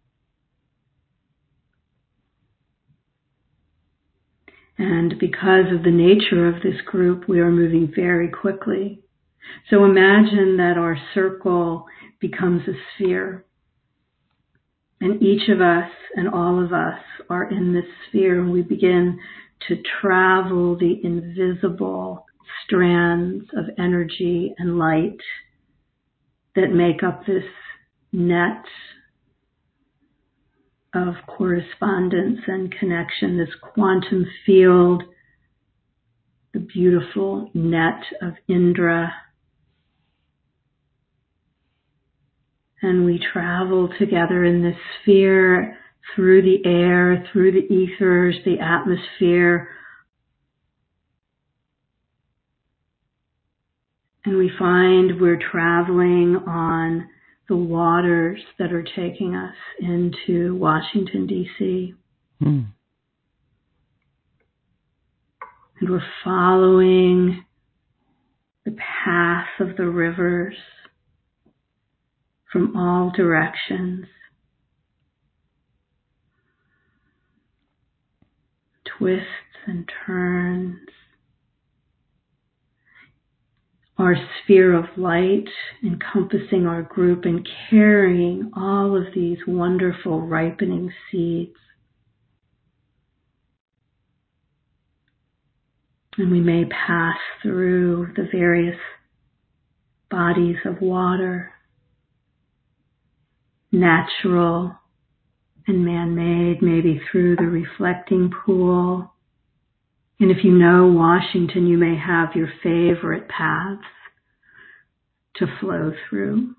And because of the nature of this group, we are moving very quickly. So imagine that our circle becomes a sphere. And each of us and all of us are in this sphere, and we begin to travel the invisible strands of energy and light that make up this net of correspondence and connection, this quantum field, the beautiful net of Indra. And we travel together in this sphere through the air, through the ethers, the atmosphere. And we find we're traveling on the waters that are taking us into Washington, D C Hmm. And we're following the path of the rivers from all directions. Twists and turns. Our sphere of light encompassing our group and carrying all of these wonderful ripening seeds. And we may pass through the various bodies of water, natural and man-made, maybe through the reflecting pool. And if you know Washington, you may have your favorite paths to flow through.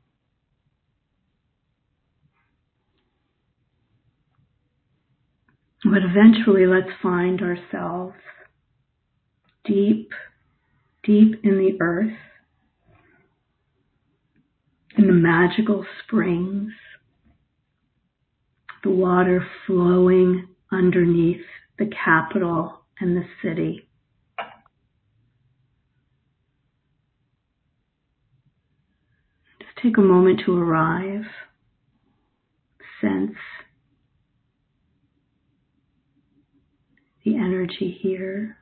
But eventually, let's find ourselves deep, deep in the earth, in the magical springs, the water flowing underneath the Capitol and the city. Just take a moment to arrive, sense the energy here.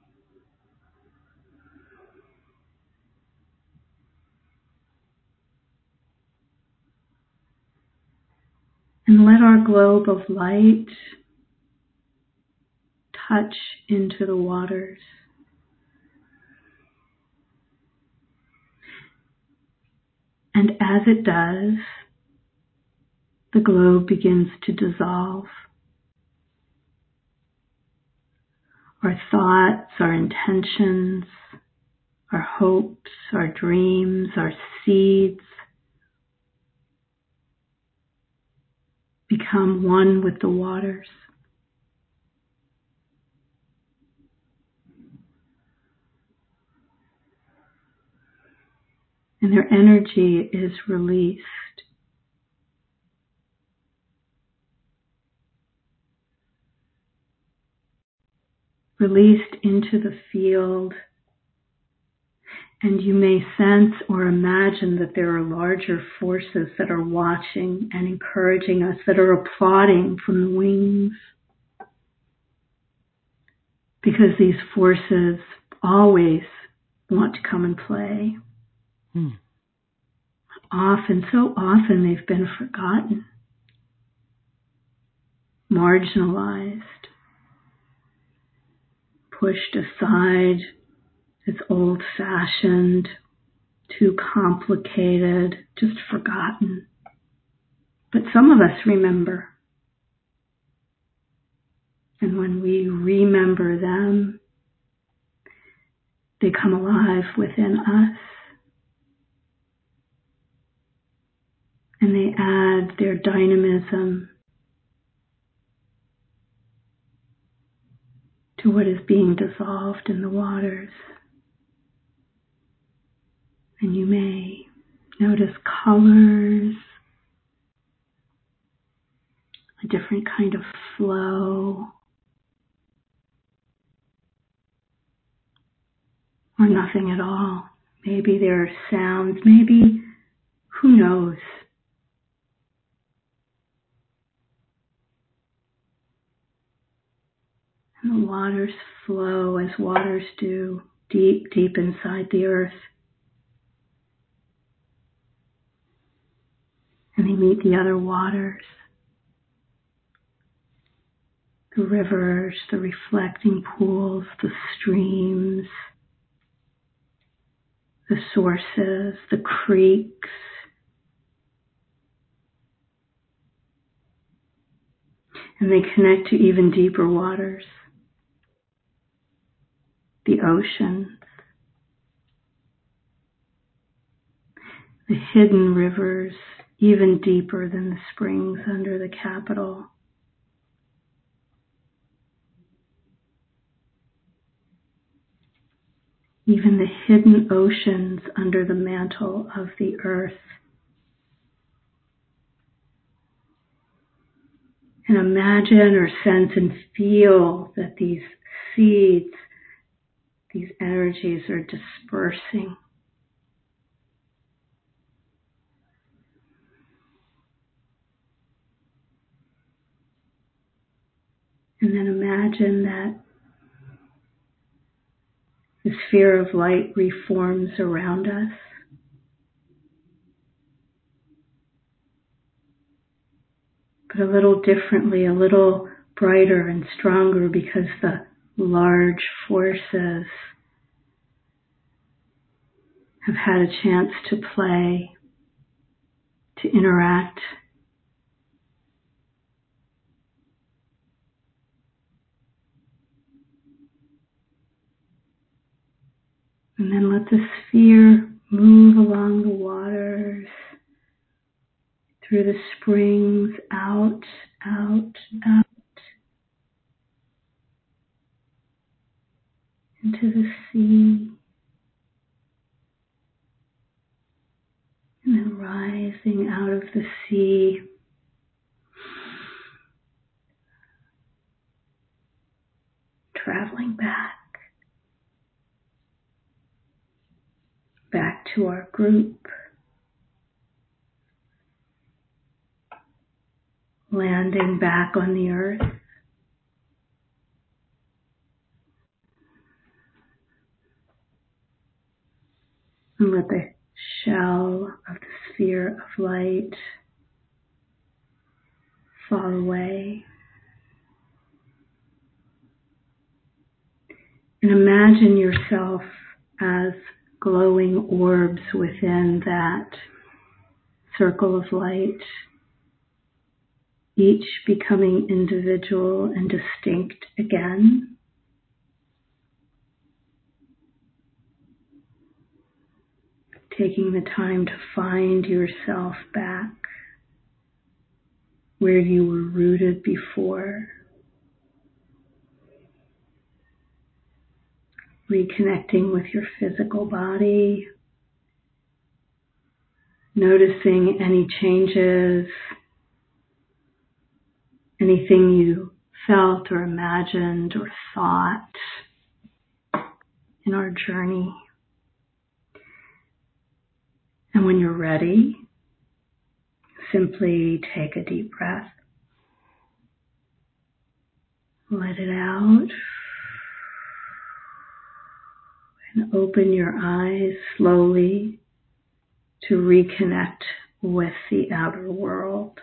And let our globe of light touch into the waters. And as it does, the globe begins to dissolve. Our thoughts, our intentions, our hopes, our dreams, our seeds become one with the waters. And their energy is released. Released into the field. And you may sense or imagine that there are larger forces that are watching and encouraging us, that are applauding from the wings. Because these forces always want to come and play. Hmm. Often, so often they've been forgotten, marginalized, pushed aside as old-fashioned, too complicated, just forgotten. But some of us remember. And when we remember them, they come alive within us. And they add their dynamism to what is being dissolved in the waters. And you may notice colors, a different kind of flow, or nothing at all. Maybe there are sounds, maybe, who knows? And the waters flow as waters do, deep, deep inside the earth. And they meet the other waters, the rivers, the reflecting pools, the streams, the sources, the creeks. And they connect to even deeper waters, the ocean, the hidden rivers, even deeper than the springs under the Capitol. Even the hidden oceans under the mantle of the earth. And imagine or sense and feel that these seeds, these energies are dispersing. And then imagine that the sphere of light reforms around us. But a little differently, a little brighter and stronger because the large forces have had a chance to play, to interact. And then let the sphere move along the waters, through the springs, out, out, out, into the sea, and then rising out of the sea, traveling back, back to our group, landing back on the earth. And let the shell of the sphere of light fall away. And imagine yourself as glowing orbs within that circle of light, each becoming individual and distinct again. Taking the time to find yourself back where you were rooted before. Reconnecting with your physical body. Noticing any changes, anything you felt or imagined or thought in our journey. And when you're ready, simply take a deep breath. Let it out. And open your eyes slowly to reconnect with the outer world.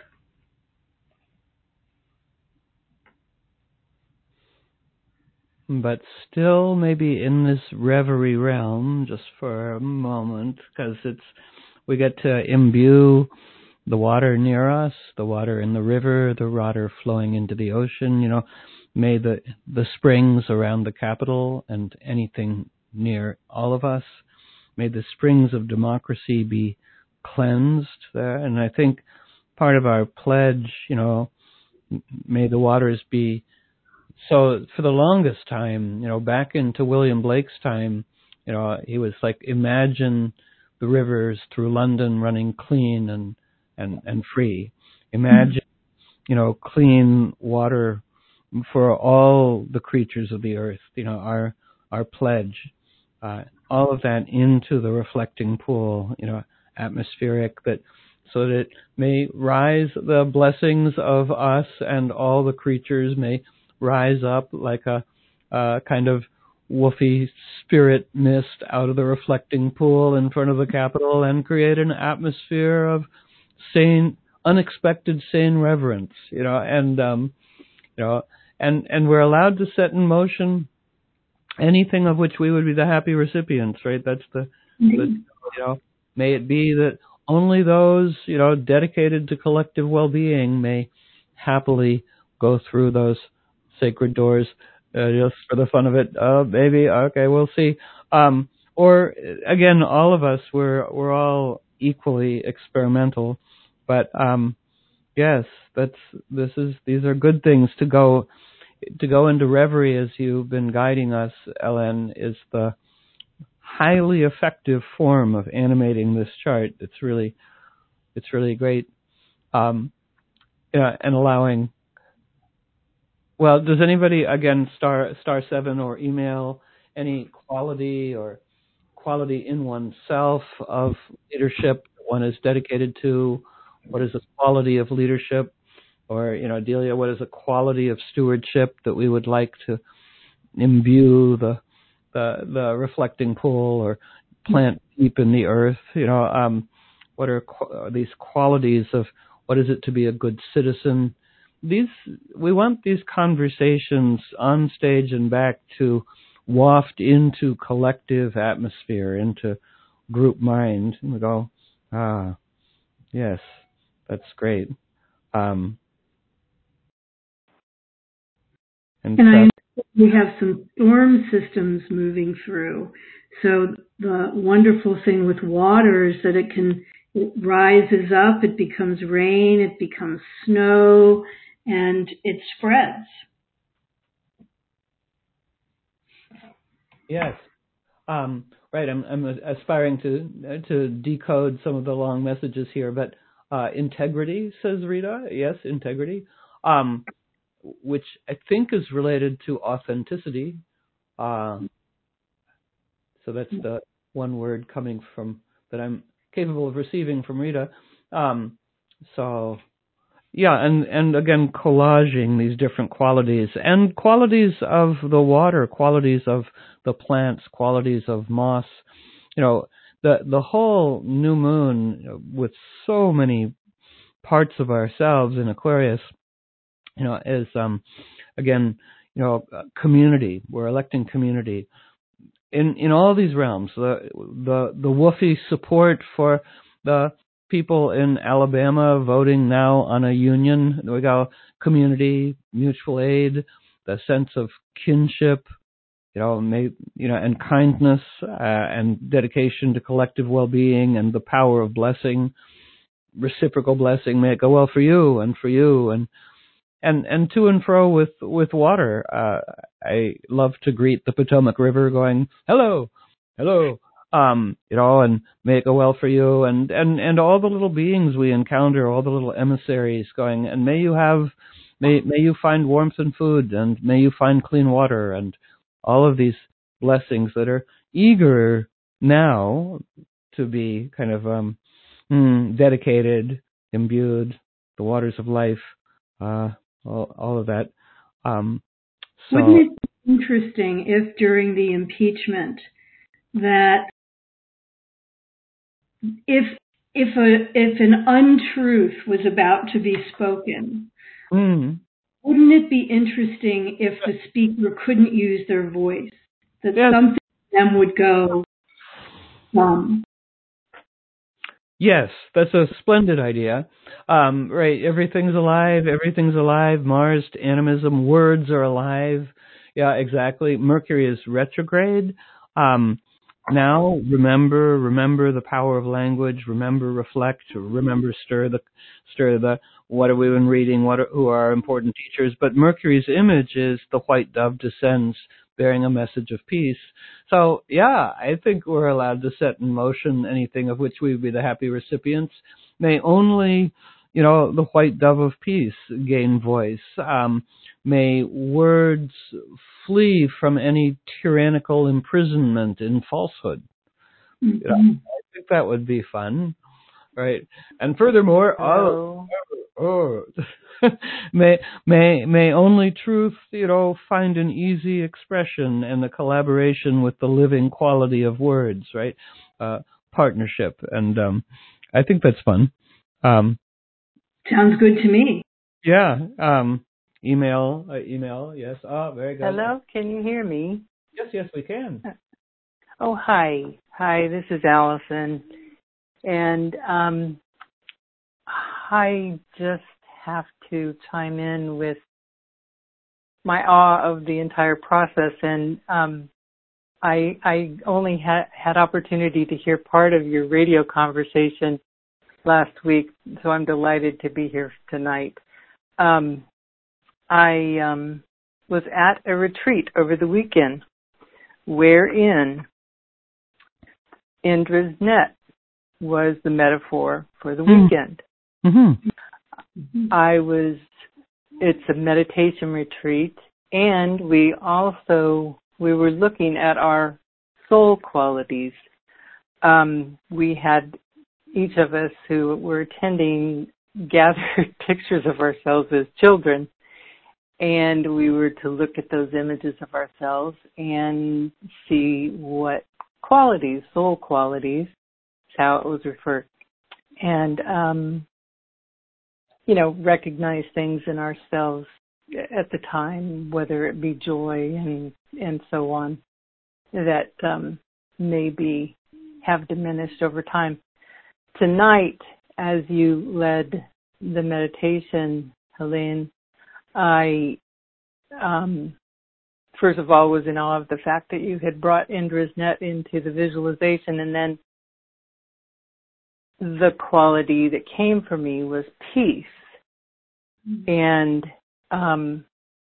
But still maybe in this reverie realm, just for a moment, because it's we get to imbue the water near us, the water in the river, the water flowing into the ocean. You know, may the the springs around the Capitol and anything near all of us, may the springs of democracy be cleansed there. And I think part of our pledge, you know, may the waters be. So for the longest time, you know, back into William Blake's time, you know, he was like, imagine the rivers through London running clean and, and, and free. Imagine, you know, clean water for all the creatures of the earth, you know, our, our pledge, uh, all of that into the reflecting pool, you know, atmospheric, that so that it may rise the blessings of us and all the creatures may rise up like a, a kind of woofy spirit mist out of the reflecting pool in front of the Capitol and create an atmosphere of sane, unexpected sane reverence, you know, and, um, you know, and, and we're allowed to set in motion anything of which we would be the happy recipients, right? That's the, the you know, may it be that only those, you know, dedicated to collective well-being may happily go through those sacred doors uh, just for the fun of it. Uh, maybe okay, we'll see. Um, or again, all of us we're we're all equally experimental, but um, yes, that's this is these are good things to go to go into reverie as you've been guiding us, Ellen, is the highly effective form of animating this chart. It's really, it's really great, um, yeah, and allowing. Well, does anybody again star star seven or email any quality or quality in oneself of leadership that one is dedicated to? What is the quality of leadership? Or, you know, Delia, what is a quality of stewardship that we would like to imbue the the, the reflecting pool or plant deep in the earth? You know, um, what are qu- these qualities of what is it to be a good citizen? These we want these conversations on stage and back to waft into collective atmosphere, into group mind, and we go, ah, yes, that's great. Um, and, And I uh, know we have some storm systems moving through. So the wonderful thing with water is that it can, it rises up, it becomes rain, it becomes snow, and it spreads. yes. Um, right, I'm, I'm aspiring to to decode some of the long messages here, but uh, integrity, says Rita. Yes, integrity, um, which I think is related to authenticity. Uh, so that's the one word coming from that I'm capable of receiving from Rita. Um, so yeah, and and again collaging these different qualities and qualities of the water, qualities of the plants, qualities of moss. You know, the the whole new moon, you know, with so many parts of ourselves in Aquarius, you know, is um again, you know, community. We're electing community in in all these realms. The the the woofy support for the people in Alabama voting now on a union. We got community, mutual aid, the sense of kinship, you know, may, you know, and kindness uh, and dedication to collective well-being and the power of blessing, reciprocal blessing. May it go well for you and for you and and and to and fro with with water. Uh, I love to greet the Potomac River, going hello, hello, um, you know, and may it go well for you, and and and all the little beings we encounter, all the little emissaries, going, and may you have, may may you find warmth and food, and may you find clean water, and all of these blessings that are eager now to be kind of um, mm, dedicated, imbued, the waters of life. Uh, all, all of that. Um, so, Wouldn't it be interesting if during the impeachment that if if a if an untruth was about to be spoken, mm, wouldn't it be interesting if the speaker couldn't use their voice? That yes, something to them would go, um, yes, that's a splendid idea. Um, right, everything's alive, everything's alive. Mars to animism, words are alive. Yeah, exactly. Mercury is retrograde. Um, now, remember, remember the power of language. Remember, reflect. Remember, stir the, stir the. What have we been reading? What are, who are our important teachers? But Mercury's image is the white dove descends, bearing a message of peace. So, yeah, I think we're allowed to set in motion anything of which we would be the happy recipients. May only, you know, the white dove of peace gain voice. Um, may words flee from any tyrannical imprisonment in falsehood. mm-hmm. You know, I think that would be fun, right? And furthermore, Hello. oh, oh may may may only truth, you know, find an easy expression in the collaboration with the living quality of words, right? Uh, partnership, and um, I think that's fun. Um, Sounds good to me. yeah. Um, email, uh, email. Yes. Ah, very good. Hello, can you hear me? Yes, yes, we can. Oh, hi. Hi, this is Allison. And um, I just have to chime in with my awe of the entire process. And um, I I only had had opportunity to hear part of your radio conversation last week, so I'm delighted to be here tonight. Um, I um, was at a retreat over the weekend wherein Indra's net was the metaphor for the weekend. Mm-hmm. I was, it's a meditation retreat, and we also, we were looking at our soul qualities. Um, we had, each of us who were attending gathered pictures of ourselves as children, and we were to look at those images of ourselves and see what qualities, soul qualities, is how it was referred, and, um, you know, recognize things in ourselves at the time, whether it be joy and, and so on, that um, maybe have diminished over time. Tonight, as you led the meditation, Helene, I, um, first of all, was in awe of the fact that you had brought Indra's net into the visualization, and then the quality that came for me was peace. Mm-hmm. And um,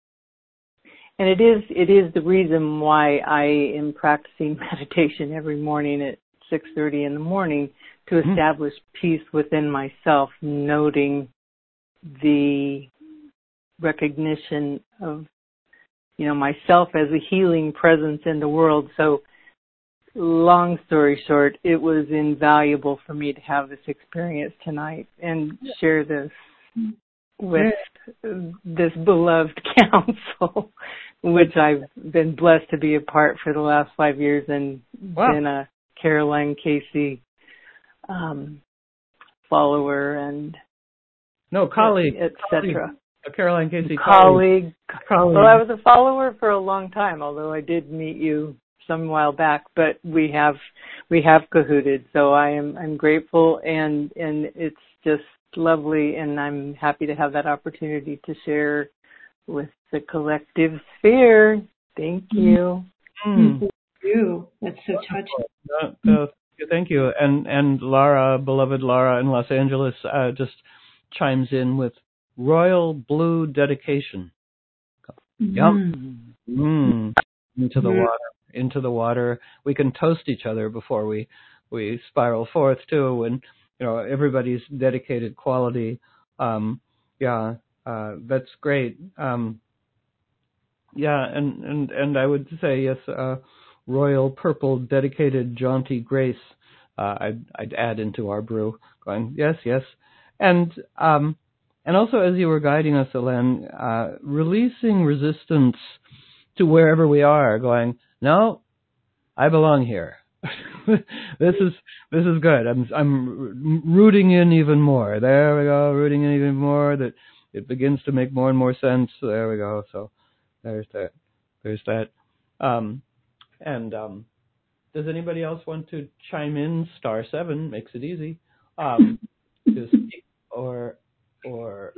and it is it is the reason why I am practicing meditation every morning at six thirty in the morning, to mm-hmm. establish peace within myself, noting the recognition of, you know, myself as a healing presence in the world. So, long story short, it was invaluable for me to have this experience tonight and share this with this beloved council, which I've been blessed to be a part for the last five years and wow. been a Caroline Casey um, follower and no colleague, et cetera. A Caroline Casey colleague. colleague. Well, I was a follower for a long time, although I did meet you some while back. But we have we have cahooted, so I am I'm grateful, and and it's just lovely, and I'm happy to have that opportunity to share with the collective sphere. Thank you. Mm. Thank you. That's so touching. Uh, uh, thank you, and and Lara, beloved Lara in Los Angeles, uh, just chimes in with royal blue dedication. Mm. Yum. Mm. Into the mm. water. Into the water. We can toast each other before we we spiral forth too, and you know everybody's dedicated quality. Um, yeah, uh, that's great. Um, yeah, and, and and I would say yes, uh, royal purple dedicated jaunty grace. Uh, I'd I'd add into our brew. Going yes, yes, and um. And also, as you were guiding us, Helene, uh, releasing resistance to wherever we are, going, no, I belong here. this is this is good. I'm I'm rooting in even more. There we go, rooting in even more. That it begins to make more and more sense. There we go. So there's that. There's that. Um, and um, does anybody else want to chime in? Star seven makes it easy. Um, to speak or. Or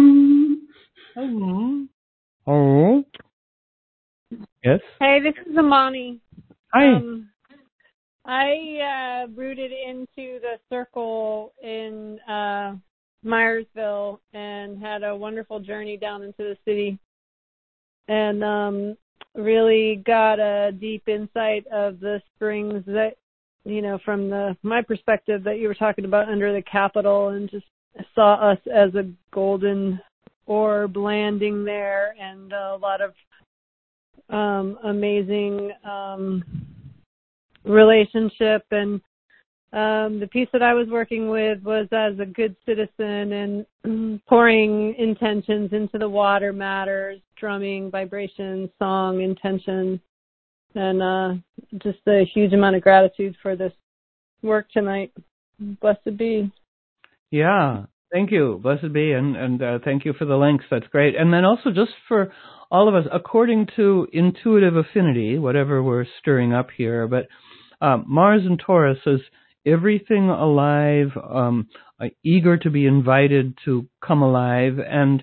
hello. Oh. Yes. Hey, this is Amani. Hi. Um, I uh, rooted into the circle in uh, Myersville and had a wonderful journey down into the city, and um, really got a deep insight of the springs that, you know, from the my perspective that you were talking about under the Capitol, and just saw us as a golden orb landing there, and a lot of um, amazing um, relationship. And um, the piece that I was working with was as a good citizen and pouring intentions into the water matters, drumming, vibration, song, intention, and uh, just a huge amount of gratitude for this work tonight. Blessed be. Yeah, thank you. Blessed be, and, and uh, thank you for the links. That's great. And then also just for all of us, according to intuitive affinity, whatever we're stirring up here, but um, Mars and Taurus says everything alive, um, uh, eager to be invited to come alive, and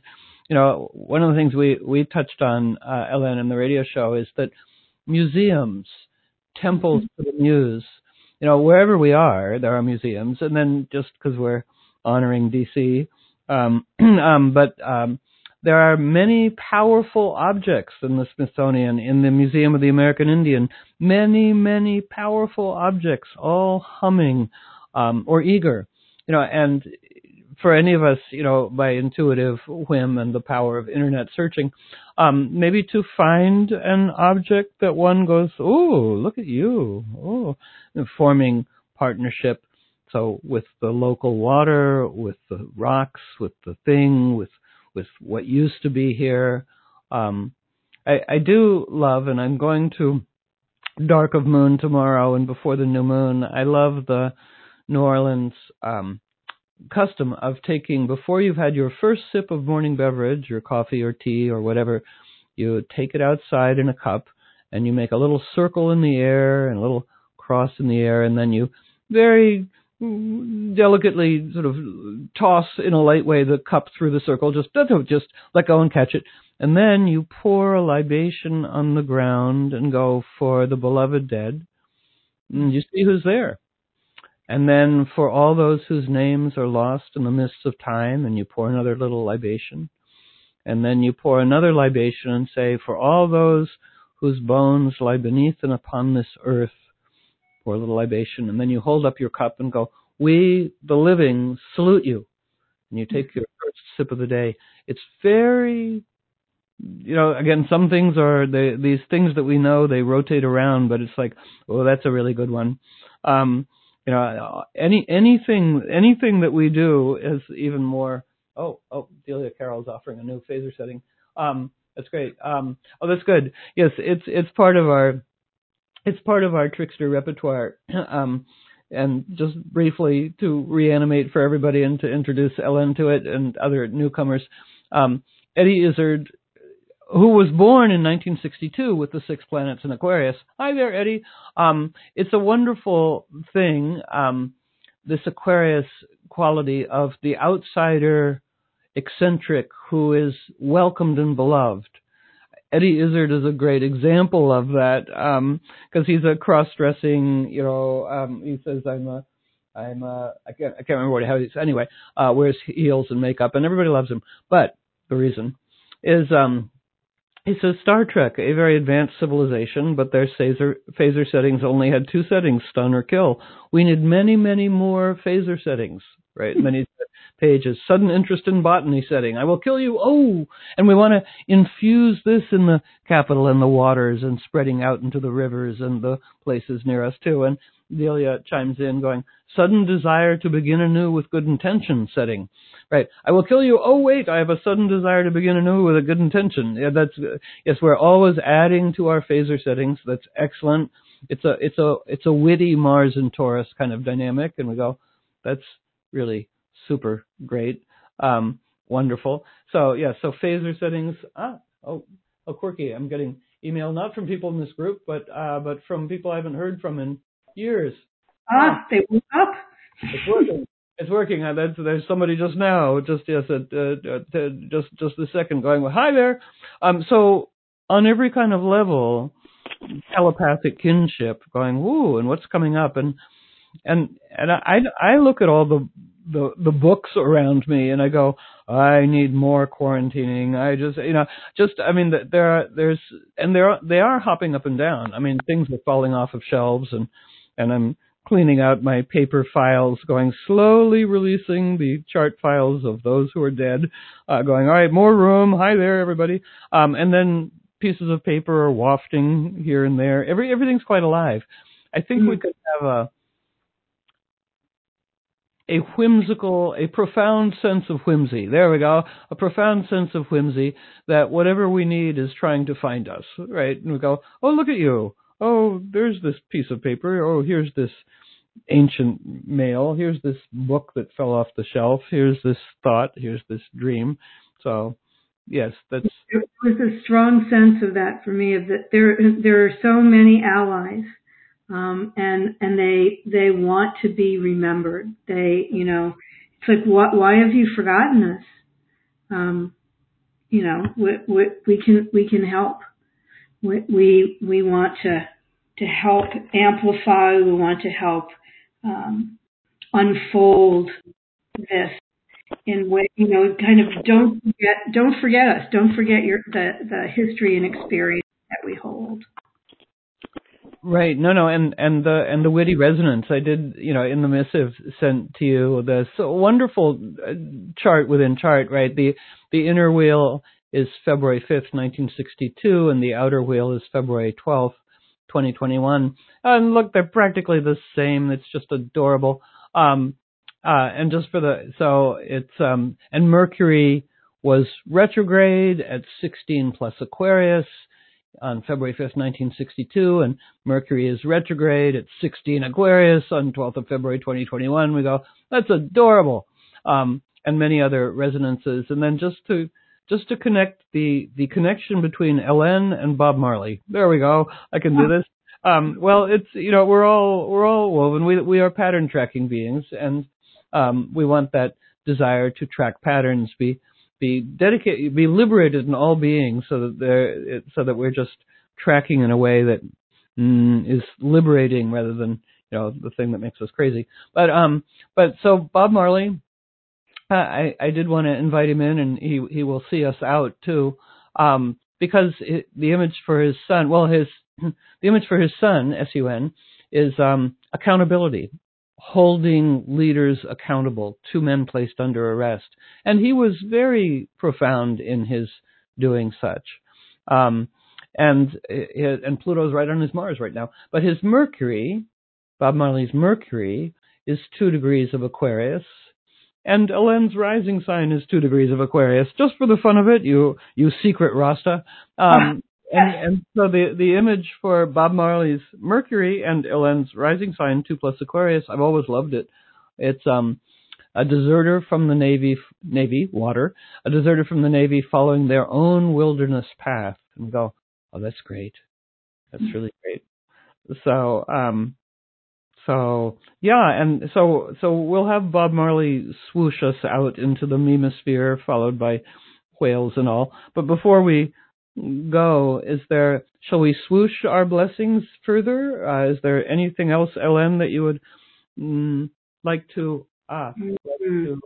you know, one of the things we, we touched on, uh, Ellen, in the radio show is that museums, temples to the muse, you know, wherever we are, there are museums. And then just because we're honoring D C, um, um, but um, there are many powerful objects in the Smithsonian, in the Museum of the American Indian, many, many powerful objects, all humming um, or eager, you know, and for any of us, you know, by intuitive whim and the power of internet searching, um, maybe to find an object that one goes, oh, look at you, oh, forming partnership. So with the local water, with the rocks, with the thing, with with what used to be here. Um, I, I do love, and I'm going to Dark of Moon tomorrow and before the new moon. I love the New Orleans um, custom of taking, before you've had your first sip of morning beverage, your coffee or tea or whatever, you take it outside in a cup and you make a little circle in the air and a little cross in the air, and then you very delicately sort of toss in a light way the cup through the circle, just just let go and catch it. And then you pour a libation on the ground and go, for the beloved dead. And you see who's there. And then for all those whose names are lost in the mists of time, and you pour another little libation. And then you pour another libation and say, for all those whose bones lie beneath and upon this earth, pour a little libation. And then you hold up your cup and go, we, the living, salute you. And you take your first sip of the day. It's very, you know, again, some things are, they, these things that we know, they rotate around, but it's like, oh, that's a really good one. Um, you know, any anything anything that we do is even more. Oh, oh, Delia Carroll's offering a new phaser setting. Um, that's great. Um, oh, that's good. Yes, it's it's part of our it's part of our trickster repertoire. Um, and just briefly to reanimate for everybody and to introduce Ellen to it and other newcomers, um, Eddie Izzard, who was born in nineteen sixty-two with the six planets in Aquarius. Hi there, Eddie. Um, it's a wonderful thing, um, this Aquarius quality of the outsider eccentric who is welcomed and beloved. Eddie Izzard is a great example of that, um, because he's a cross-dressing, you know, um, he says, I'm a, I'm a, I can't, I can't remember what, how he's, anyway, uh, wears heels and makeup, and everybody loves him. But the reason is, um, he says Star Trek, a very advanced civilization, but their phaser, phaser settings only had two settings, stun or kill. We need many, many more phaser settings, right? Many pages. Sudden interest in botany setting. I will kill you. Oh! And we want to infuse this in the capital and the waters and spreading out into the rivers and the places near us too. And Delia chimes in going, sudden desire to begin anew with good intention setting. Right. I will kill you. Oh, wait, I have a sudden desire to begin anew with a good intention. Yeah, that's, uh, yes, we're always adding to our phaser settings. That's excellent. It's a, it's a, it's a witty Mars and Taurus kind of dynamic. And we go, that's really super great. Um, wonderful. So, yeah, so phaser settings. Ah, oh, oh, quirky. I'm getting email, not from people in this group, but, uh, but from people I haven't heard from in years. Ah, they woke up. It's working. It's working. Uh, that's, there's somebody just now, just yes, uh, uh, just just a second, going, well, hi there. Um, so on every kind of level, telepathic kinship, going, woo, and what's coming up, and and and I I look at all the the the books around me, and I go, I need more quarantining. I just, you know, just I mean, there are there's and there are, they are hopping up and down. I mean, things are falling off of shelves, and and I'm cleaning out my paper files, going slowly releasing the chart files of those who are dead, uh, going, all right, more room. Hi there, everybody. Um, and then pieces of paper are wafting here and there. Every everything's quite alive. I think mm-hmm. we could have a a whimsical, a profound sense of whimsy. There we go. A profound sense of whimsy that whatever we need is trying to find us, right? And we go, oh, look at you. Oh, there's this piece of paper. Oh, here's this ancient mail. Here's this book that fell off the shelf. Here's this thought. Here's this dream. So, yes, that's. There was a strong sense of that for me. Of that there, there are so many allies, um, and and they they want to be remembered. They, you know, it's like, what? Why have you forgotten us? Um, you know, we, we, we can we can help. We we, we want to to help amplify. We want to help um, unfold this in way, you know, kind of don't forget don't forget us. Don't forget your the the history and experience that we hold. Right. No, no, and and the and the witty resonance. I did, you know, in the missive sent to you, the so wonderful chart within chart. Right. The the inner wheel is February fifth, nineteen sixty-two, and the outer wheel is February twelfth, twenty twenty-one. And look, they're practically the same. It's just adorable. Um, uh, and just for the so it's um, and Mercury was retrograde at sixteen plus Aquarius on February fifth, nineteen sixty-two, and Mercury is retrograde at sixteen Aquarius on twelfth of February, twenty twenty-one. We go, that's adorable. Um, and many other resonances. And then just to, just to connect the, the connection between Ellen and Bob Marley. There we go. I can do this. Um, well, it's, you know, we're all, we're all woven. We, we are pattern tracking beings, and, um, we want that desire to track patterns be, be dedicated, be liberated in all beings, so that they're, so that we're just tracking in a way that mm, is liberating rather than, you know, the thing that makes us crazy. But um, but so Bob Marley, uh, I I did want to invite him in, and he he will see us out too, um, because it, the image for his son, well, his the image for his son, S U N, is um accountability. Holding leaders accountable, two men placed under arrest. And he was very profound in his doing such. Um, and and Pluto's right on his Mars right now. But his Mercury, Bob Marley's Mercury, is two degrees of Aquarius. And Ellen's rising sign is two degrees of Aquarius. Just for the fun of it, you you secret Rasta. Um, And, and so the, the image for Bob Marley's Mercury and Ellen's rising sign, two plus Aquarius, I've always loved it. It's um, a deserter from the Navy, Navy, water, a deserter from the Navy following their own wilderness path. And we go, oh, that's great. That's really great. So, um, so, yeah, and so, so we'll have Bob Marley swoosh us out into the memosphere, followed by whales and all. But before we go, is there, shall we swoosh our blessings further? Uh, is there anything else, Ellen, that you would mm, like to, ah, like to?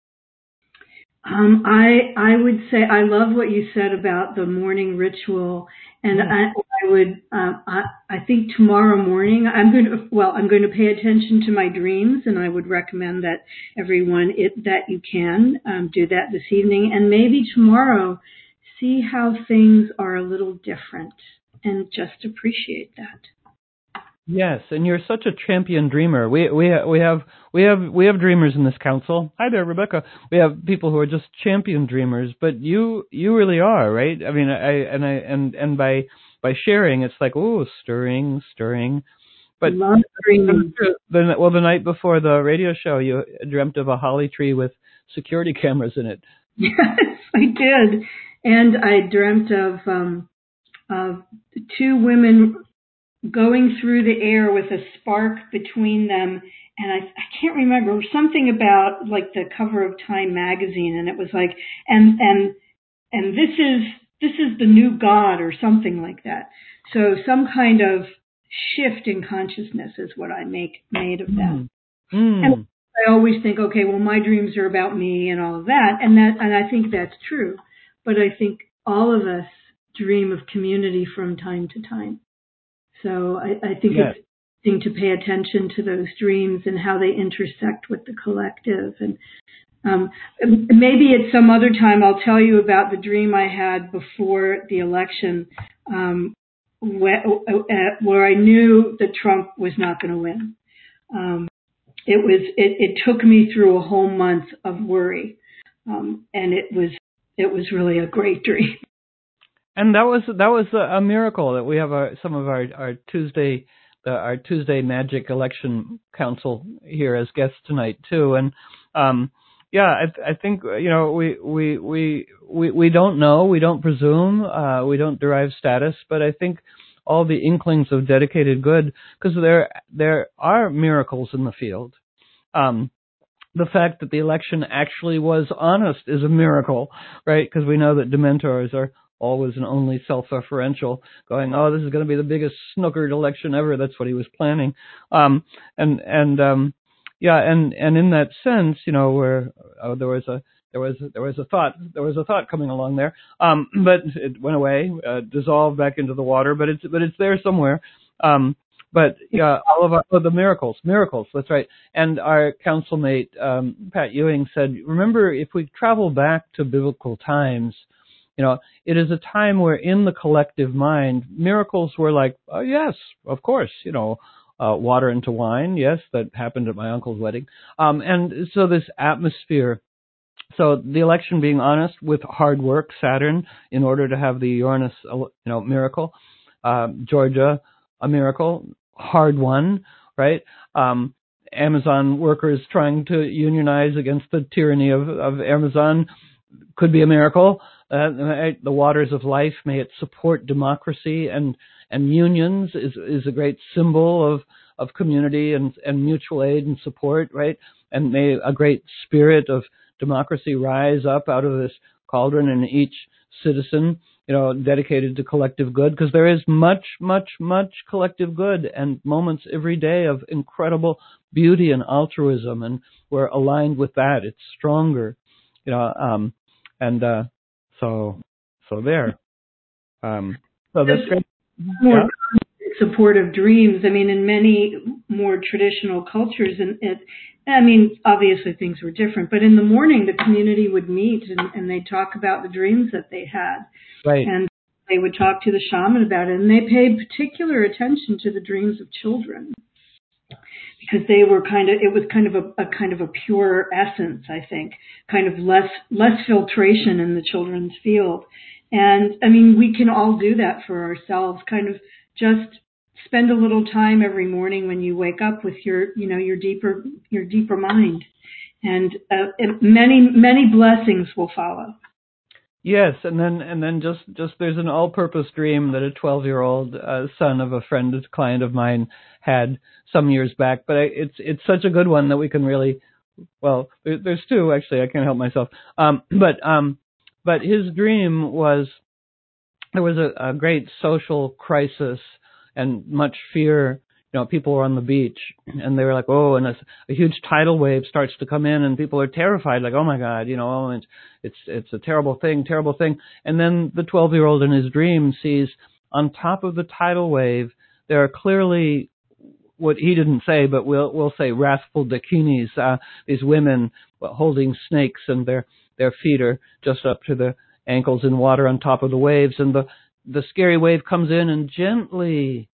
Um, I I would say I love what you said about the morning ritual, and Yeah. I, I would um, I I think tomorrow morning I'm going to well I'm going to pay attention to my dreams, and I would recommend that everyone it that you can um, do that this evening, and maybe tomorrow see how things are a little different, and just appreciate that. Yes, and you're such a champion dreamer. We we we have we have we have dreamers in this council. Hi there, Rebecca. We have people who are just champion dreamers, but you you really are, right? I mean, I and I and and by by sharing, it's like, oh, stirring, stirring. But Love dreaming. The, well, the night before the radio show, you dreamt of a holly tree with security cameras in it. Yes, I did. And I dreamt of um, of two women going through the air with a spark between them. And I, I can't remember, something about like the cover of Time magazine. And it was like, and, and, and this is, this is the new God or something like that. So some kind of shift in consciousness is what I make made of that. Mm. Mm. And I always think, okay, well, my dreams are about me and all of that. And that, and I think that's true. But I think all of us dream of community from time to time. So I, I think yes. it's interesting to pay attention to those dreams and how they intersect with the collective. And um, maybe at some other time I'll tell you about the dream I had before the election, um, where, where I knew that Trump was not going to win. Um, it was it, it took me through a whole month of worry, um, and it was it was really a great dream. And that was that was a, a miracle that we have our, some of our our Tuesday the, our Tuesday Magic Election Council here as guests tonight too. And um, yeah, I, I think you know we we we we we don't know, we don't presume, uh, we don't derive status, but I think all the inklings of dedicated good, because there there are miracles in the field. Um, the fact that the election actually was honest is a miracle, right? Because we know that Dementors are always and only self-referential, going, oh, this is going to be the biggest snookered election ever. That's what he was planning. Um, and, and, um, yeah, and, and in that sense, you know, where uh, there was a, there was, there was a thought, there was a thought coming along there. Um, but it went away, uh, dissolved back into the water, but it's, but it's there somewhere. Um, But yeah, all of our, oh, the miracles, miracles. That's right. And our councilmate um, Pat Ewing said, "Remember, if we travel back to biblical times, you know, it is a time where, in the collective mind, miracles were like, oh yes, of course, you know, uh, water into wine. Yes, that happened at my uncle's wedding. Um, and so this atmosphere." So the election being honest with hard work, Saturn, in order to have the Uranus, you know, miracle, uh, Georgia, a miracle. Hard won, right? Um, Amazon workers trying to unionize against the tyranny of, of Amazon could be a miracle. Uh, the waters of life, may it support democracy and, and unions is, is a great symbol of, of community and, and mutual aid and support, right? And may a great spirit of democracy rise up out of this cauldron in each citizen, you know, dedicated to collective good, because there is much, much, much collective good and moments every day of incredible beauty and altruism, and we're aligned with that. It's stronger, you know, um, and uh, so, so there. Um, so that's great. More Yeah. supportive dreams. I mean, in many more traditional cultures, and it, I mean, obviously things were different, but in the morning the community would meet and, and they'd talk about the dreams that they had. Right. And they would talk to the shaman about it, and they paid particular attention to the dreams of children because they were kind of, it was kind of a, a kind of a pure essence, I think, kind of less, less filtration in the children's field. And I mean, we can all do that for ourselves, kind of just spend a little time every morning when you wake up with your, you know, your deeper, your deeper mind, and, uh, and many, many blessings will follow. Yes, and then and then just, just there's an all-purpose dream that a twelve-year-old uh, son of a friend, a client of mine, had some years back. But I, it's it's such a good one that we can really, well, there, there's two actually. I can't help myself. Um, but um, but his dream was there was a, a great social crisis and much fear. You know, people were on the beach and they were like, oh, and a, a huge tidal wave starts to come in and people are terrified, like, oh my God, you know, it's, it's, it's a terrible thing, terrible thing. And then the twelve year old in his dream sees on top of the tidal wave, there are clearly what he didn't say, but we'll, we'll say wrathful dakinis, uh, these women holding snakes and their, their feet are just up to the ankles in water on top of the waves. And the, the scary wave comes in and gently,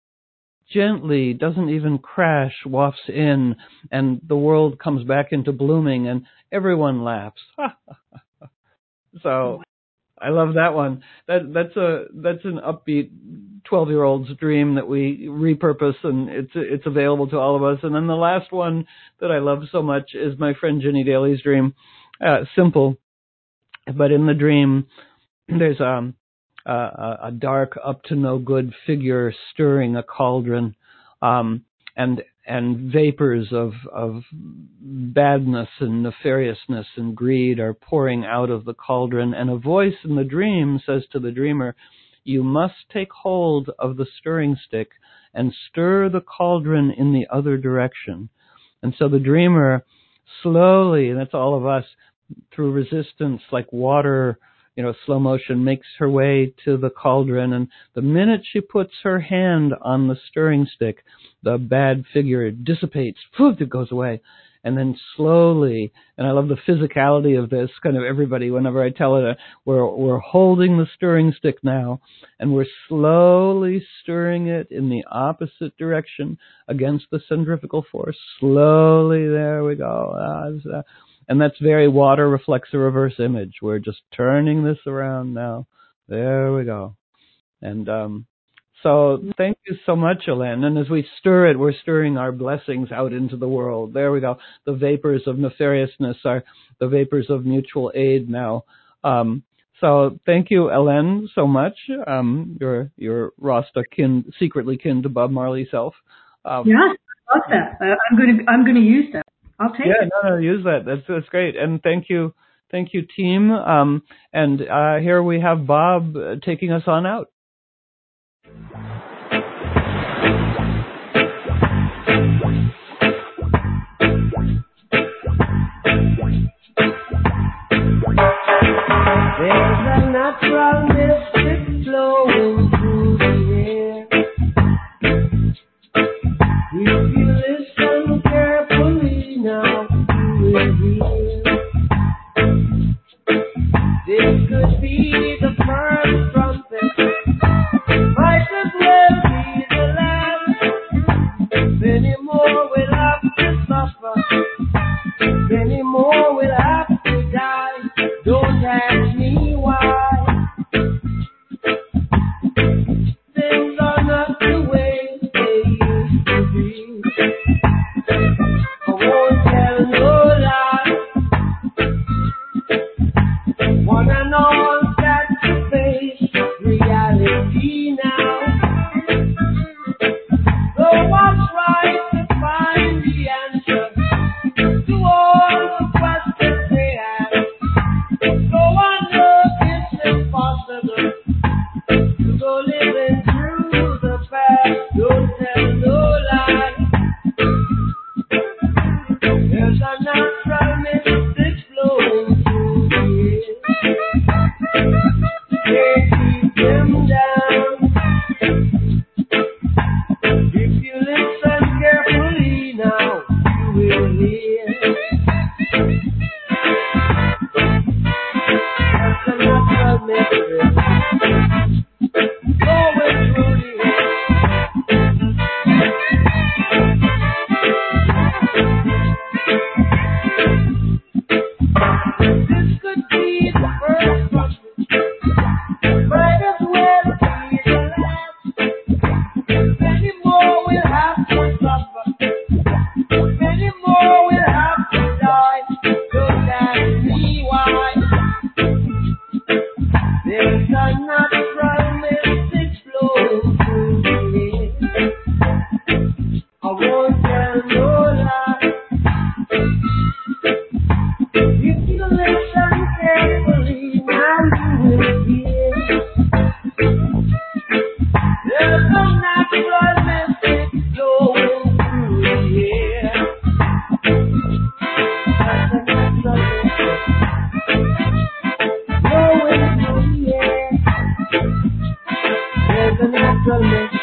gently, doesn't even crash, wafts in, and the world comes back into blooming, and everyone laughs. So, I love that one. That that's a that's an upbeat twelve-year-old's dream that we repurpose, and it's it's available to all of us. And then the last one that I love so much is my friend Jenny Daly's dream. Uh, simple, but in the dream, there's um. Uh, a dark, up to no good figure stirring a cauldron, um, and and vapors of of badness and nefariousness and greed are pouring out of the cauldron. And a voice in the dream says to the dreamer, "You must take hold of the stirring stick and stir the cauldron in the other direction." And so the dreamer slowly, and that's all of us, through resistance, like water, you know, slow motion, makes her way to the cauldron, and the minute she puts her hand on the stirring stick, the bad figure dissipates, poof, it goes away. And then slowly, and I love the physicality of this, kind of everybody, whenever I tell it, we're, we're holding the stirring stick now, and we're slowly stirring it in the opposite direction against the centrifugal force. Slowly, there we go. Uh, And that's very water reflects a reverse image. We're just turning this around now. There we go. And um, so thank you so much, Elaine. And as we stir it, we're stirring our blessings out into the world. There we go. The vapors of nefariousness are the vapors of mutual aid now. Um, so thank you, Elaine, so much. Um, you're, you're Rasta kin, secretly kin to Bob Marley self. Um, yeah, I love that. I'm going to I'm going to use that. I'll take yeah, it. no, no, use that. That's that's great. And thank you, thank you, team. Um, and uh, here we have Bob uh, taking us on out. There's a natural mystic flowing through the air. If you listen carefully now, you will hear. This could be the first trumpet, might as well be the last. Many more will have to suffer, many more will have to die. Don't ask me why. Things are not the way they used to be. I won't tell no lie. One and all got to face reality now. So I try to find the answer to all the questions they ask. So I know it's impossible to go living through the past. Don't tell no lie. There's a natural mystic flowing through the air. Can't keep them down. If you listen carefully now, you will hear. That's a natural mystic flowing through the air. This could be the first one, might as well be the last. Many more will have to suffer, many more will have to die. Don't ask me why. There's a natural mystic flowing through the air. I won't tell no lie. If you listen carefully, now you will hear. There's a natural mystic flowing through the air. That's a natural mystic flowing through the air. There's a natural mystic